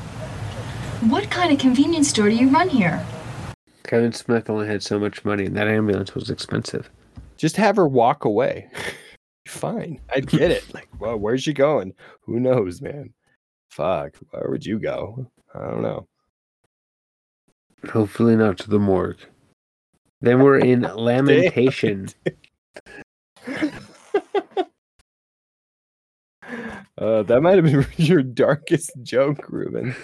What kind of convenience store do you run here? Kevin Smith only had so much money, and that ambulance was expensive. Just have her walk away. Fine. I get it. Like, well, where's she going? Who knows, man? Fuck. Where would you go? I don't know. Hopefully not to the morgue. Then we're in Lamentation. Uh, that might have been your darkest joke, Ruben.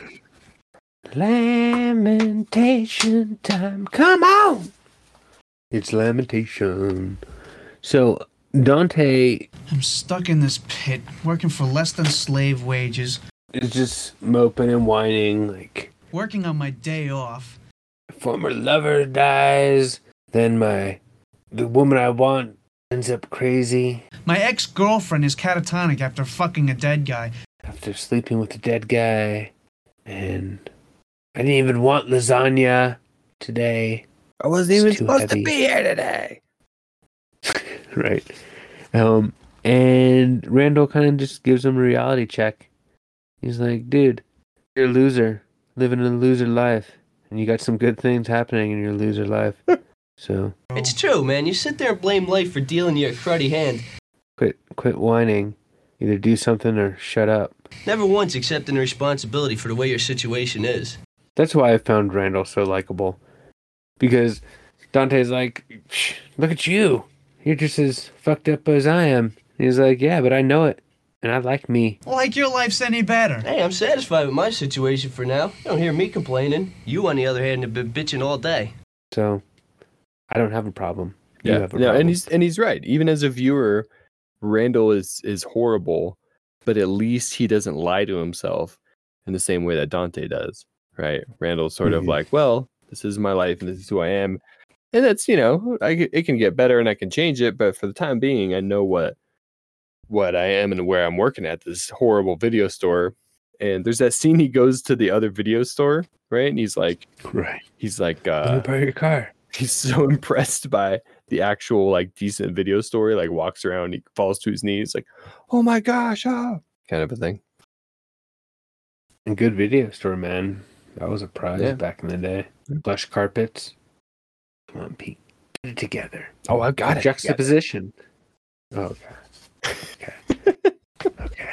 Lamentation time. Come on! It's lamentation. So, Dante I'm stuck in this pit, working for less than slave wages, is just moping and whining, like, working on my day off. former lover dies, then my the woman I want ends up crazy My ex-girlfriend is catatonic after fucking a dead guy. after sleeping with a dead guy, and I didn't even want lasagna today. I wasn't It's even too supposed heavy. to be here today. Right. Um, and Randall kind of just gives him a reality check. He's like, dude, you're a loser, living a loser life, and you got some good things happening in your loser life. So It's true, man. You sit there and blame life for dealing you a cruddy hand. quit, quit whining. Either do something or shut up. Never once accepting the responsibility for the way your situation is. That's why I found Randall so likable. Because Dante's like, "Shh, look at you. You're just as fucked up as I am. And he's like, yeah, but I know it. And I like me. Like your life's any better. Hey, I'm satisfied with my situation for now. You don't hear me complaining. You, on the other hand, have been bitching all day. So I don't have a problem. You Yeah, have a no, problem. and he's and he's right. Even as a viewer, Randall is is horrible, but at least he doesn't lie to himself in the same way that Dante does, right? Randall's sort of Mhm. like, well, this is my life and this is who I am, and that's, you know, I c- it can get better and I can change it, but for the time being, I know what what I am and where I'm working at, this horrible video store. And there's that scene he goes to the other video store, right? And he's like, right. He's like, Let me uh, borrow your car. he's so impressed by the actual like decent video story, like walks around, he falls to his knees, like, oh my gosh, ah, kind of a thing. And good video store, man. That was a prize Yeah. back in the day. Plush carpets. Come on, Pete. Get it together. Oh, I've got it. Juxtaposition. Oh, okay. Okay. Okay.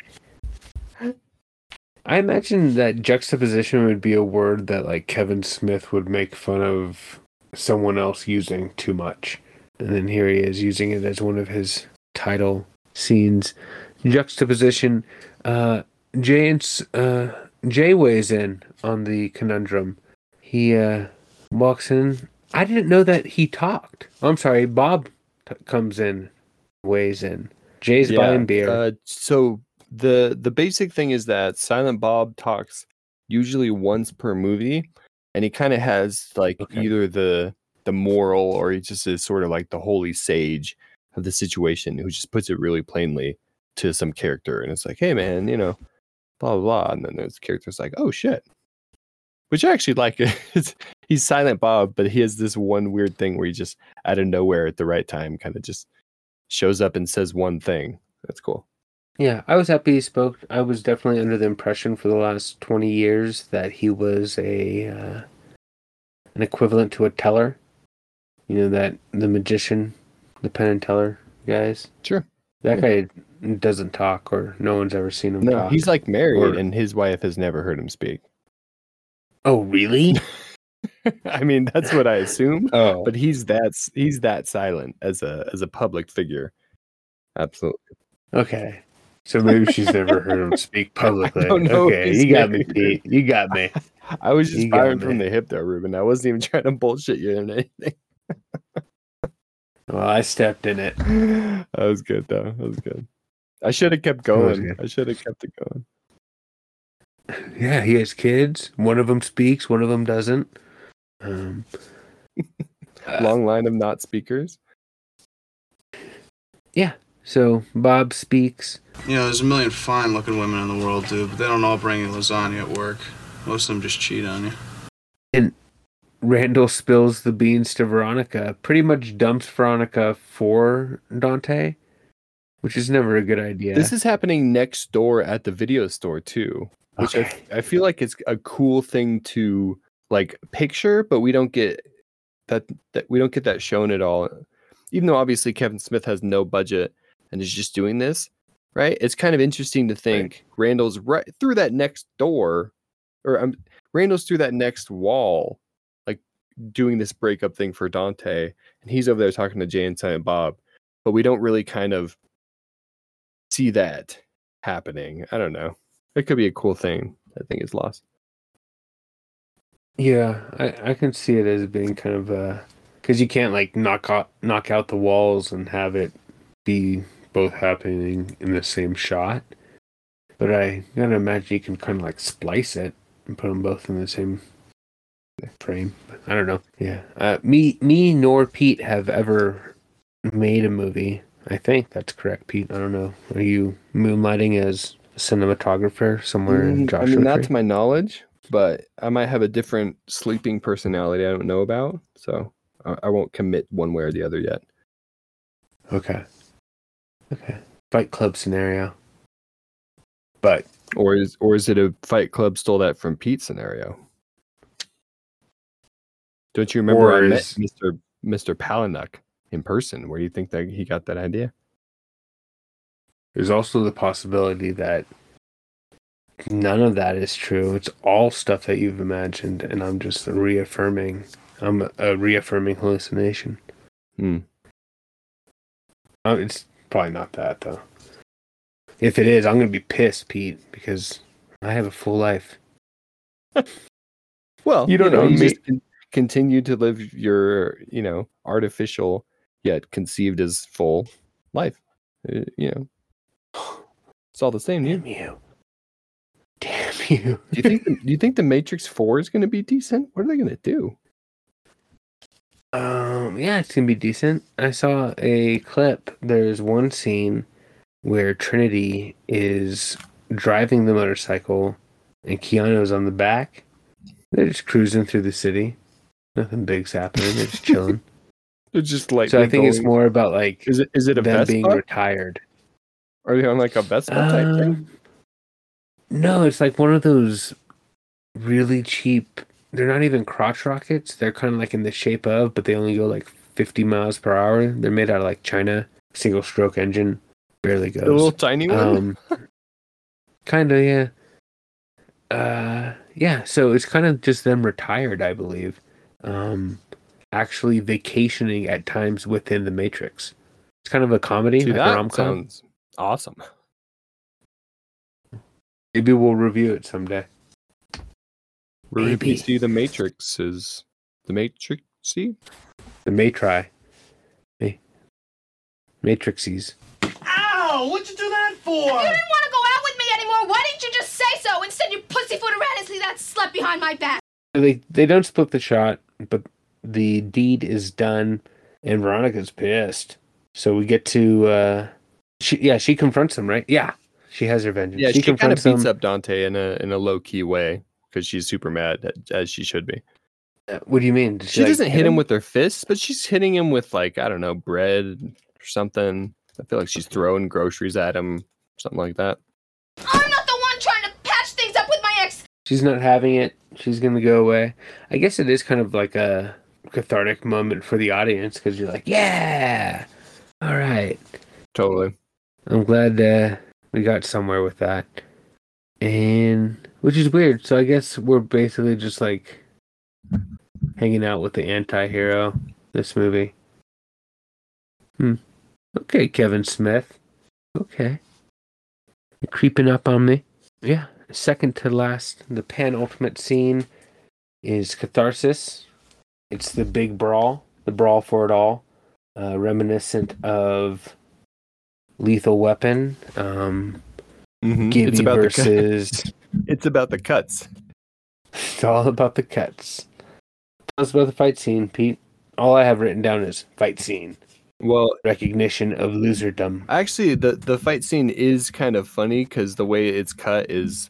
I imagine that juxtaposition would be a word that like Kevin Smith would make fun of someone else using too much. And then here he is using it as one of his title scenes. Juxtaposition. Uh, Jay, and, uh, Jay weighs in on the conundrum. He uh, walks in. I didn't know that he talked. Oh, I'm sorry. Bob t- comes in, weighs in. Jay's Yeah, buying beer. Uh, so the the basic thing is that Silent Bob talks usually once per movie, and he kind of has like either the the moral or he just is sort of like the holy sage of the situation who just puts it really plainly to some character, and it's like, hey man, you know, blah blah blah, and then there's characters like, oh shit, which I actually like. It's, he's Silent Bob, but he has this one weird thing where he just out of nowhere at the right time kind of just shows up and says one thing. That's cool. Yeah, I was happy he spoke. I was definitely under the impression for the last twenty years that he was a uh, an equivalent to a teller. You know, that the magician, the Penn and Teller guys. Sure. That guy doesn't talk, or no one's ever seen him No, talk. he's like married, Or- and his wife has never heard him speak. Oh, really? I mean, that's what I assume. Oh. But he's that he's that silent as a as a public figure. Absolutely. Okay. So maybe she's never heard him speak publicly. I don't know if Okay, he's you got me, married. Pete. You got me. I was just You got firing me. from the hip there, Ruben. I wasn't even trying to bullshit you or anything. Well, I stepped in it. That was good though. That was good. I should have kept That was going. good. I should have kept it going. Yeah, he has kids. One of them speaks, one of them doesn't. Um, Long line of not speakers. yeah. So Bob speaks. You know, there's a million fine-looking women in the world, dude, but they don't all bring you lasagna at work. Most of them just cheat on you. And Randall spills the beans to Veronica. Pretty much dumps Veronica for Dante, which is never a good idea. This is happening next door at the video store too, which Okay. I, I feel like it's a cool thing to like picture, but we don't get that that we don't get that shown at all. Even though obviously Kevin Smith has no budget and is just doing this, right? It's kind of interesting to think Randall's right through that next door, or um, Randall's through that next wall, like doing this breakup thing for Dante, and he's over there talking to Jay and Silent Bob, but we don't really kind of see that happening. I don't know. It could be a cool thing. I think it's lost. Yeah, I, I can see it as being kind of a because you can't like knock out knock out the walls and have it be both happening in the same shot. But I gotta imagine you can kind of like splice it and put them both in the same frame. I don't know. Yeah, uh, me me nor Pete have ever made a movie. I think that's correct, Pete. I don't know. Are you moonlighting as a cinematographer somewhere in Mm, Joshua I mean, not Tree? to my knowledge, but I might have a different sleeping personality I don't know about, so I, I won't commit one way or the other yet. Okay. Okay. Fight Club scenario. But Or is or is it a Fight Club stole that from Pete scenario? Don't you remember Or I met is- Mister Mister Palinuk in person? Where do you think that he got that idea? there's also the possibility that none of that is true. It's all stuff that you've imagined, and I'm just reaffirming. I'm a, a reaffirming hallucination. Hmm. Oh, it's probably not that though. If it is, I'm gonna be pissed, Pete, because I have a full life. Well, You don't know you me. just con- continue to live your, you know, artificial yet conceived as full life. Uh, you know, it's all the same. to You. Damn you! Damn you! Do you think? The, do you think the Matrix Four is going to be decent? What are they going to do? Um, yeah, it's gonna be decent. I saw a clip. There's one scene where Trinity is driving the motorcycle and Keanu's on the back. They're just cruising through the city. Nothing big's happening. They're just chilling. It's just like So I think it's more about like is it is it a them being Vespa? retired. Are they on like a Vespa type thing? Um, No, it's like one of those really cheap. They're not even crotch rockets. They're kind of like in the shape of, but they only go like fifty miles per hour. They're made out of like China, single stroke engine, barely goes. The little tiny one? Um, kind of, yeah. Uh, yeah. So it's kind of just them retired, I believe. Um, actually vacationing at times within the Matrix. It's kind of a comedy, See, like a that rom com. sounds awesome. Maybe we'll review it someday. We're Maybe. P C The Matrix is the Matrix. See, The Matri. Hey. Matrixies. Ow! What'd you do that for? You didn't want to go out with me anymore. Why didn't you just say so? Instead, you pussyfoot around and see that slut behind my back. They they don't split the shot, but the deed is done, and Veronica's pissed. So we get to, uh, she yeah, she confronts him, right? Yeah, she has her vengeance. yeah, she, kind of confronts beats him. up Dante in a in a low key way because she's super mad, as she should be. Uh, What do you mean? Did She like, doesn't hit him with her fists, but she's hitting him with like I don't know bread or something. I feel like she's throwing groceries at him, something like that. I'm not the one trying to patch things up with my ex. She's not having it. She's gonna go away. I guess it is kind of like a cathartic moment for the audience because you're like, yeah, all right. Totally. I'm glad uh, we got somewhere with that, and which is weird. So I guess we're basically just like hanging out with the anti-hero this movie. Hmm. Okay, Kevin Smith. Okay. You're creeping up on me. Yeah. Second to last, the penultimate scene is catharsis. It's the big brawl, the brawl for it all, uh, reminiscent of Lethal Weapon. Um, Mhm. Gibby It's about the cut- versus. It's about the cuts. It's all about the cuts. Tell us about the fight scene, Pete. All I have written down is fight scene. Well, recognition of loserdom. Actually, the the fight scene is kind of funny because the way it's cut is,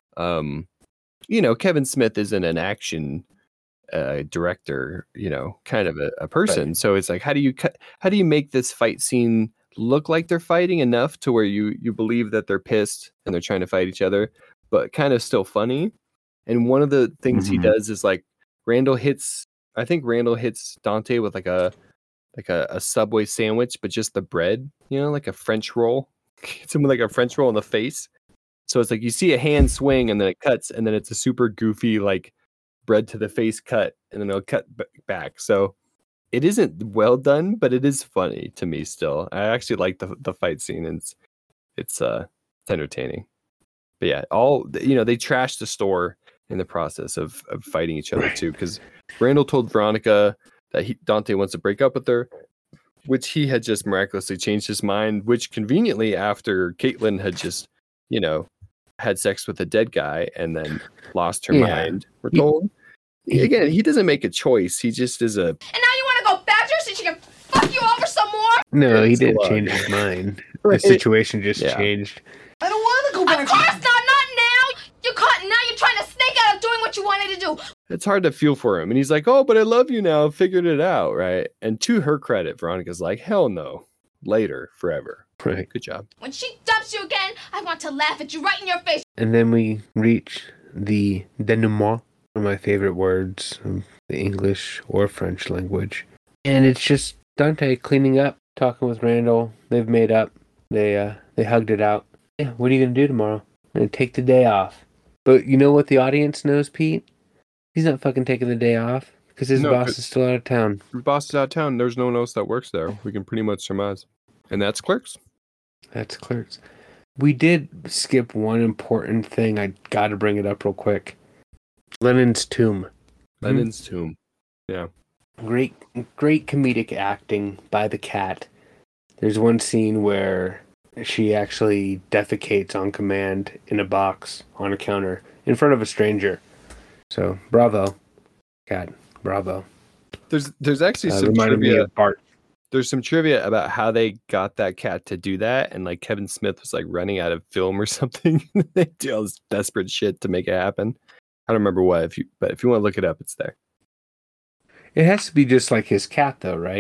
um, you know, Kevin Smith isn't an action uh, director, you know, kind of a, a person. Right. So it's like, how do you cut? How do you make this fight scene look like they're fighting enough to where you you believe that they're pissed and they're trying to fight each other, but kind of still funny? And one of the things Mhm. he does is like Randall hits. I think Randall hits Dante with like a like a, a Subway sandwich, but just the bread, you know, like a French roll. Hits him with like a French roll in the face. So it's like you see a hand swing and then it cuts, and then it's a super goofy like bread to the face cut, and then it'll cut b- back. So it isn't well done, but it is funny to me still. I actually like the the fight scene, and it's it's uh it's entertaining. But yeah, all you know, they trashed the store in the process of of fighting each other too, because Randall told Veronica that he, Dante wants to break up with her, which he had just miraculously changed his mind, which conveniently after Caitlin had just, you know, had sex with a dead guy and then lost her Yeah. mind, we're told. He- Again, he doesn't make a choice. He just is a... And now you want to go back to her so she can fuck you over some more? No, he It's a didn't lot. change his mind. Right. The situation just Yeah. changed. I don't want to go Of back. course not, not now. You're caught. Now you're trying to snake out of doing what you wanted to do. It's hard to feel for him. And he's like, oh, but I love you now. Figured it out, right? And to her credit, Veronica's like, hell no. Later, forever. Right. Good job. When she dumps you again, I want to laugh at you right in your face. And then we reach the denouement, one of my favorite words of the English or French language. And it's just Dante cleaning up, talking with Randall. They've made up. They uh they hugged it out. Yeah, what are you gonna do tomorrow? I'm gonna take the day off. But you know what the audience knows, Pete? He's not fucking taking the day off because his No, boss 'cause- is still out of town. Your boss is out of town. There's no one else that works there. We can pretty much surmise. And that's Clerks. That's Clerks. We did skip one important thing. I gotta bring it up real quick. Lenin's tomb. Lenin's tomb. Yeah. Great, great comedic acting by the cat. There's one scene where she actually defecates on command in a box on a counter in front of a stranger. So, bravo, cat, bravo. There's there's actually Uh, some reminded me trivia. of Bart. There's some trivia about how they got that cat to do that, and like Kevin Smith was like running out of film or something. They do all this desperate shit to make it happen. I don't remember what, if you but if you want to look it up, it's there. It has to be just like his cat, though, right?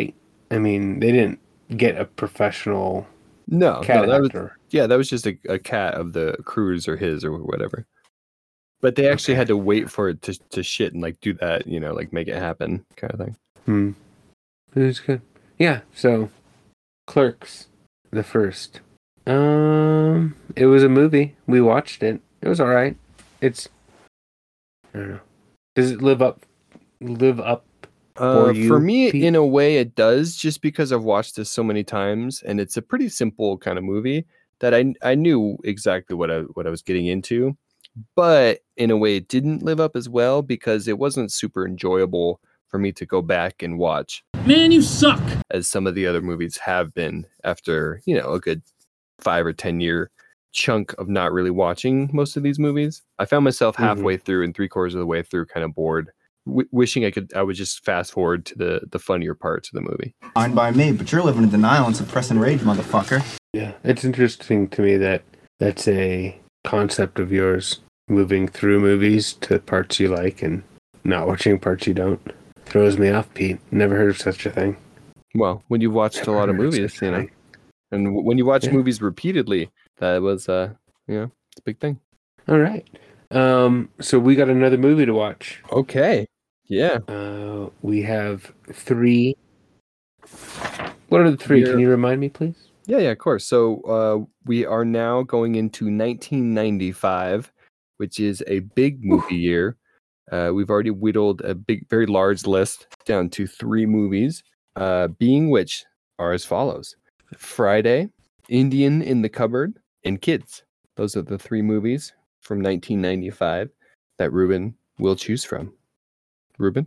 I mean, they didn't get a professional No, cat no, that was actor. yeah, that was just a, a cat of the crew's or his or whatever. But they actually had to wait for it to, to shit and like do that, you know, like make it happen kind of thing. Hmm. It was good. Yeah. So, Clerks, the first. Um, it was a movie. We watched it. It was all right. It's. I don't know. Does it live up? Live up Uh, for you? for me, Pete? in a way, it does, just because I've watched this so many times, and it's a pretty simple kind of movie that I I knew exactly what I what I was getting into, but in a way, it didn't live up as well because it wasn't super enjoyable for me to go back and watch. Man, you suck. As some of the other movies have been after you know a good five or ten year chunk of not really watching most of these movies. I found myself halfway Mhm. through and three quarters of the way through, kind of bored. W- wishing I could, I would just fast forward to the the funnier parts of the movie. Fine by me, but you're living in denial and suppressing rage, motherfucker. Yeah, it's interesting to me that that's a concept of yours, moving through movies to parts you like and not watching parts you don't. Throws me off, Pete. Never heard of such a thing. Well, when you've watched a lot of Never heard movies, such a you know, thing. and w- when you watch Yeah. movies repeatedly, that was, uh, you know, it's a big thing. All right. Um, so we got another movie to watch. Okay. Yeah. Uh, we have three. What are the three? Can We're- you remind me, please? Yeah, yeah, of course. So uh, we are now going into nineteen ninety-five, which is a big movie year. Uh, we've already whittled a big, very large list down to three movies, uh, being which are as follows: Friday, Indian in the Cupboard, and Kids. Those are the three movies from nineteen ninety-five that Ruben will choose from. Ruben?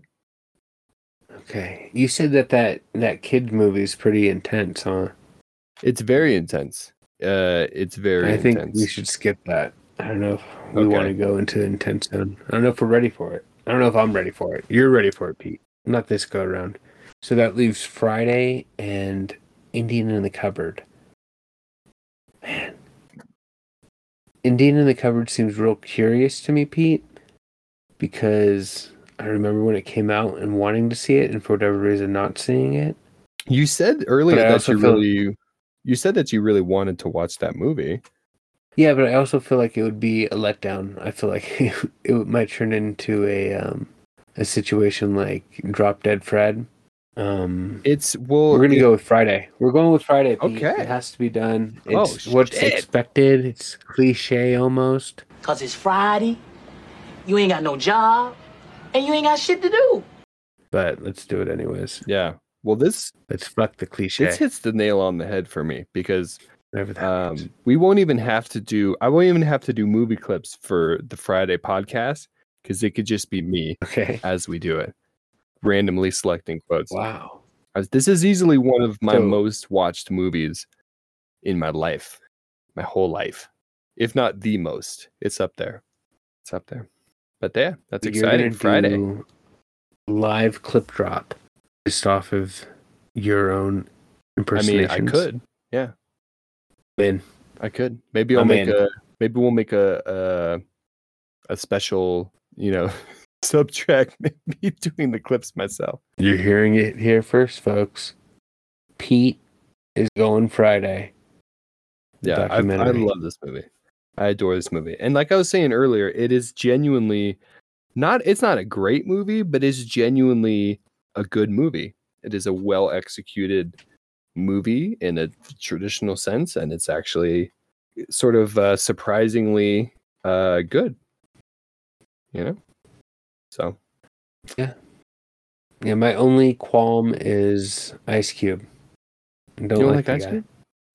Okay. You said that that, that kid movie is pretty intense, huh? It's very intense. Uh, it's very I think intense. we should skip that. I don't know if we Okay. want to go into intense zone. I don't know if we're ready for it. I don't know if I'm ready for it. You're ready for it, Pete. Not this go around. So that leaves Friday and Indian in the Cupboard. Man. Indian in the Cupboard seems real curious to me, Pete, because I remember when it came out and wanting to see it, and for whatever reason not seeing it. You said earlier But I that also you feel- really, you said that you really wanted to watch that movie. Yeah, but I also feel like it would be a letdown. I feel like it might turn into a um, a situation like Drop Dead Fred. Um, It's well, we're gonna it- go with Friday. We're going with Friday. Pete. Okay. It has to be done. Oh, It's what's shit. expected. It's cliche almost. Cause it's Friday, you ain't got no job, and you ain't got shit to do. But let's do it anyways. Yeah. Well, this Let's fuck the cliche. this hits the nail on the head for me because Whatever that um, means. we won't even have to do. I won't even have to do movie clips for the Friday podcast because it could just be me Okay. as we do it, randomly selecting quotes. Wow. As This is easily one of my So- most watched movies in my life, my whole life, if not the most. It's up there. It's up there. But yeah, that's You're exciting. gonna Friday. do live clip drop based off of your own I mean, impersonations. I could. Yeah, Win. I could. Maybe I'll I'm make in. a. Maybe we'll make a a, a special. You know, subtrack me doing the clips myself. You're hearing it here first, folks. Pete is going Friday. The Yeah, I, I documentary. love this movie. I adore this movie. And like I was saying earlier, it is genuinely not it's not a great movie, but it's genuinely a good movie. It is a well executed movie in a traditional sense, and it's actually sort of uh, surprisingly uh, good. You know? So Yeah. Yeah, my only qualm is Ice Cube. I don't, You don't like, like the Ice guy. Cube?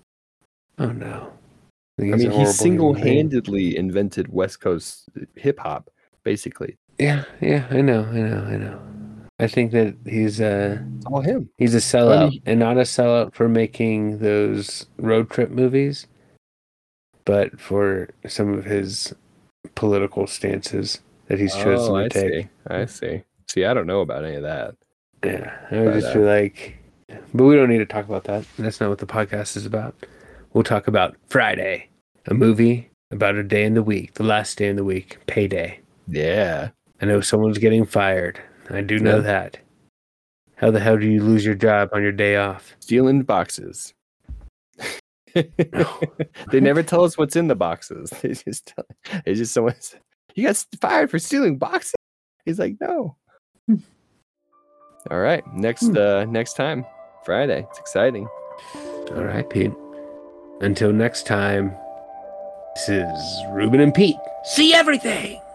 Oh no. I think he's mean, a he horrible single human being. handedly invented West Coast hip hop, basically. Yeah, yeah, I know, I know, I know. I think that he's uh It's all him. he's a sellout, he- and not a sellout for making those road trip movies, but for some of his political stances that he's chosen Oh, to I take. see. I see. See, I don't know about any of that. Yeah, I would But, just uh, feel like, but we don't need to talk about that. That's not what the podcast is about. We'll talk about Friday, a movie about a day in the week, the last day in the week, payday. Yeah. I know someone's getting fired. I do know Yeah. that. How the hell do you lose your job on your day off? Stealing boxes. They never tell us what's in the boxes. They just tell, it's just someone said, you got fired for stealing boxes? He's like, no. All right. Next uh next time. Friday. It's exciting. All right, Pete. Until next time, this is Ruben and Pete. See everything!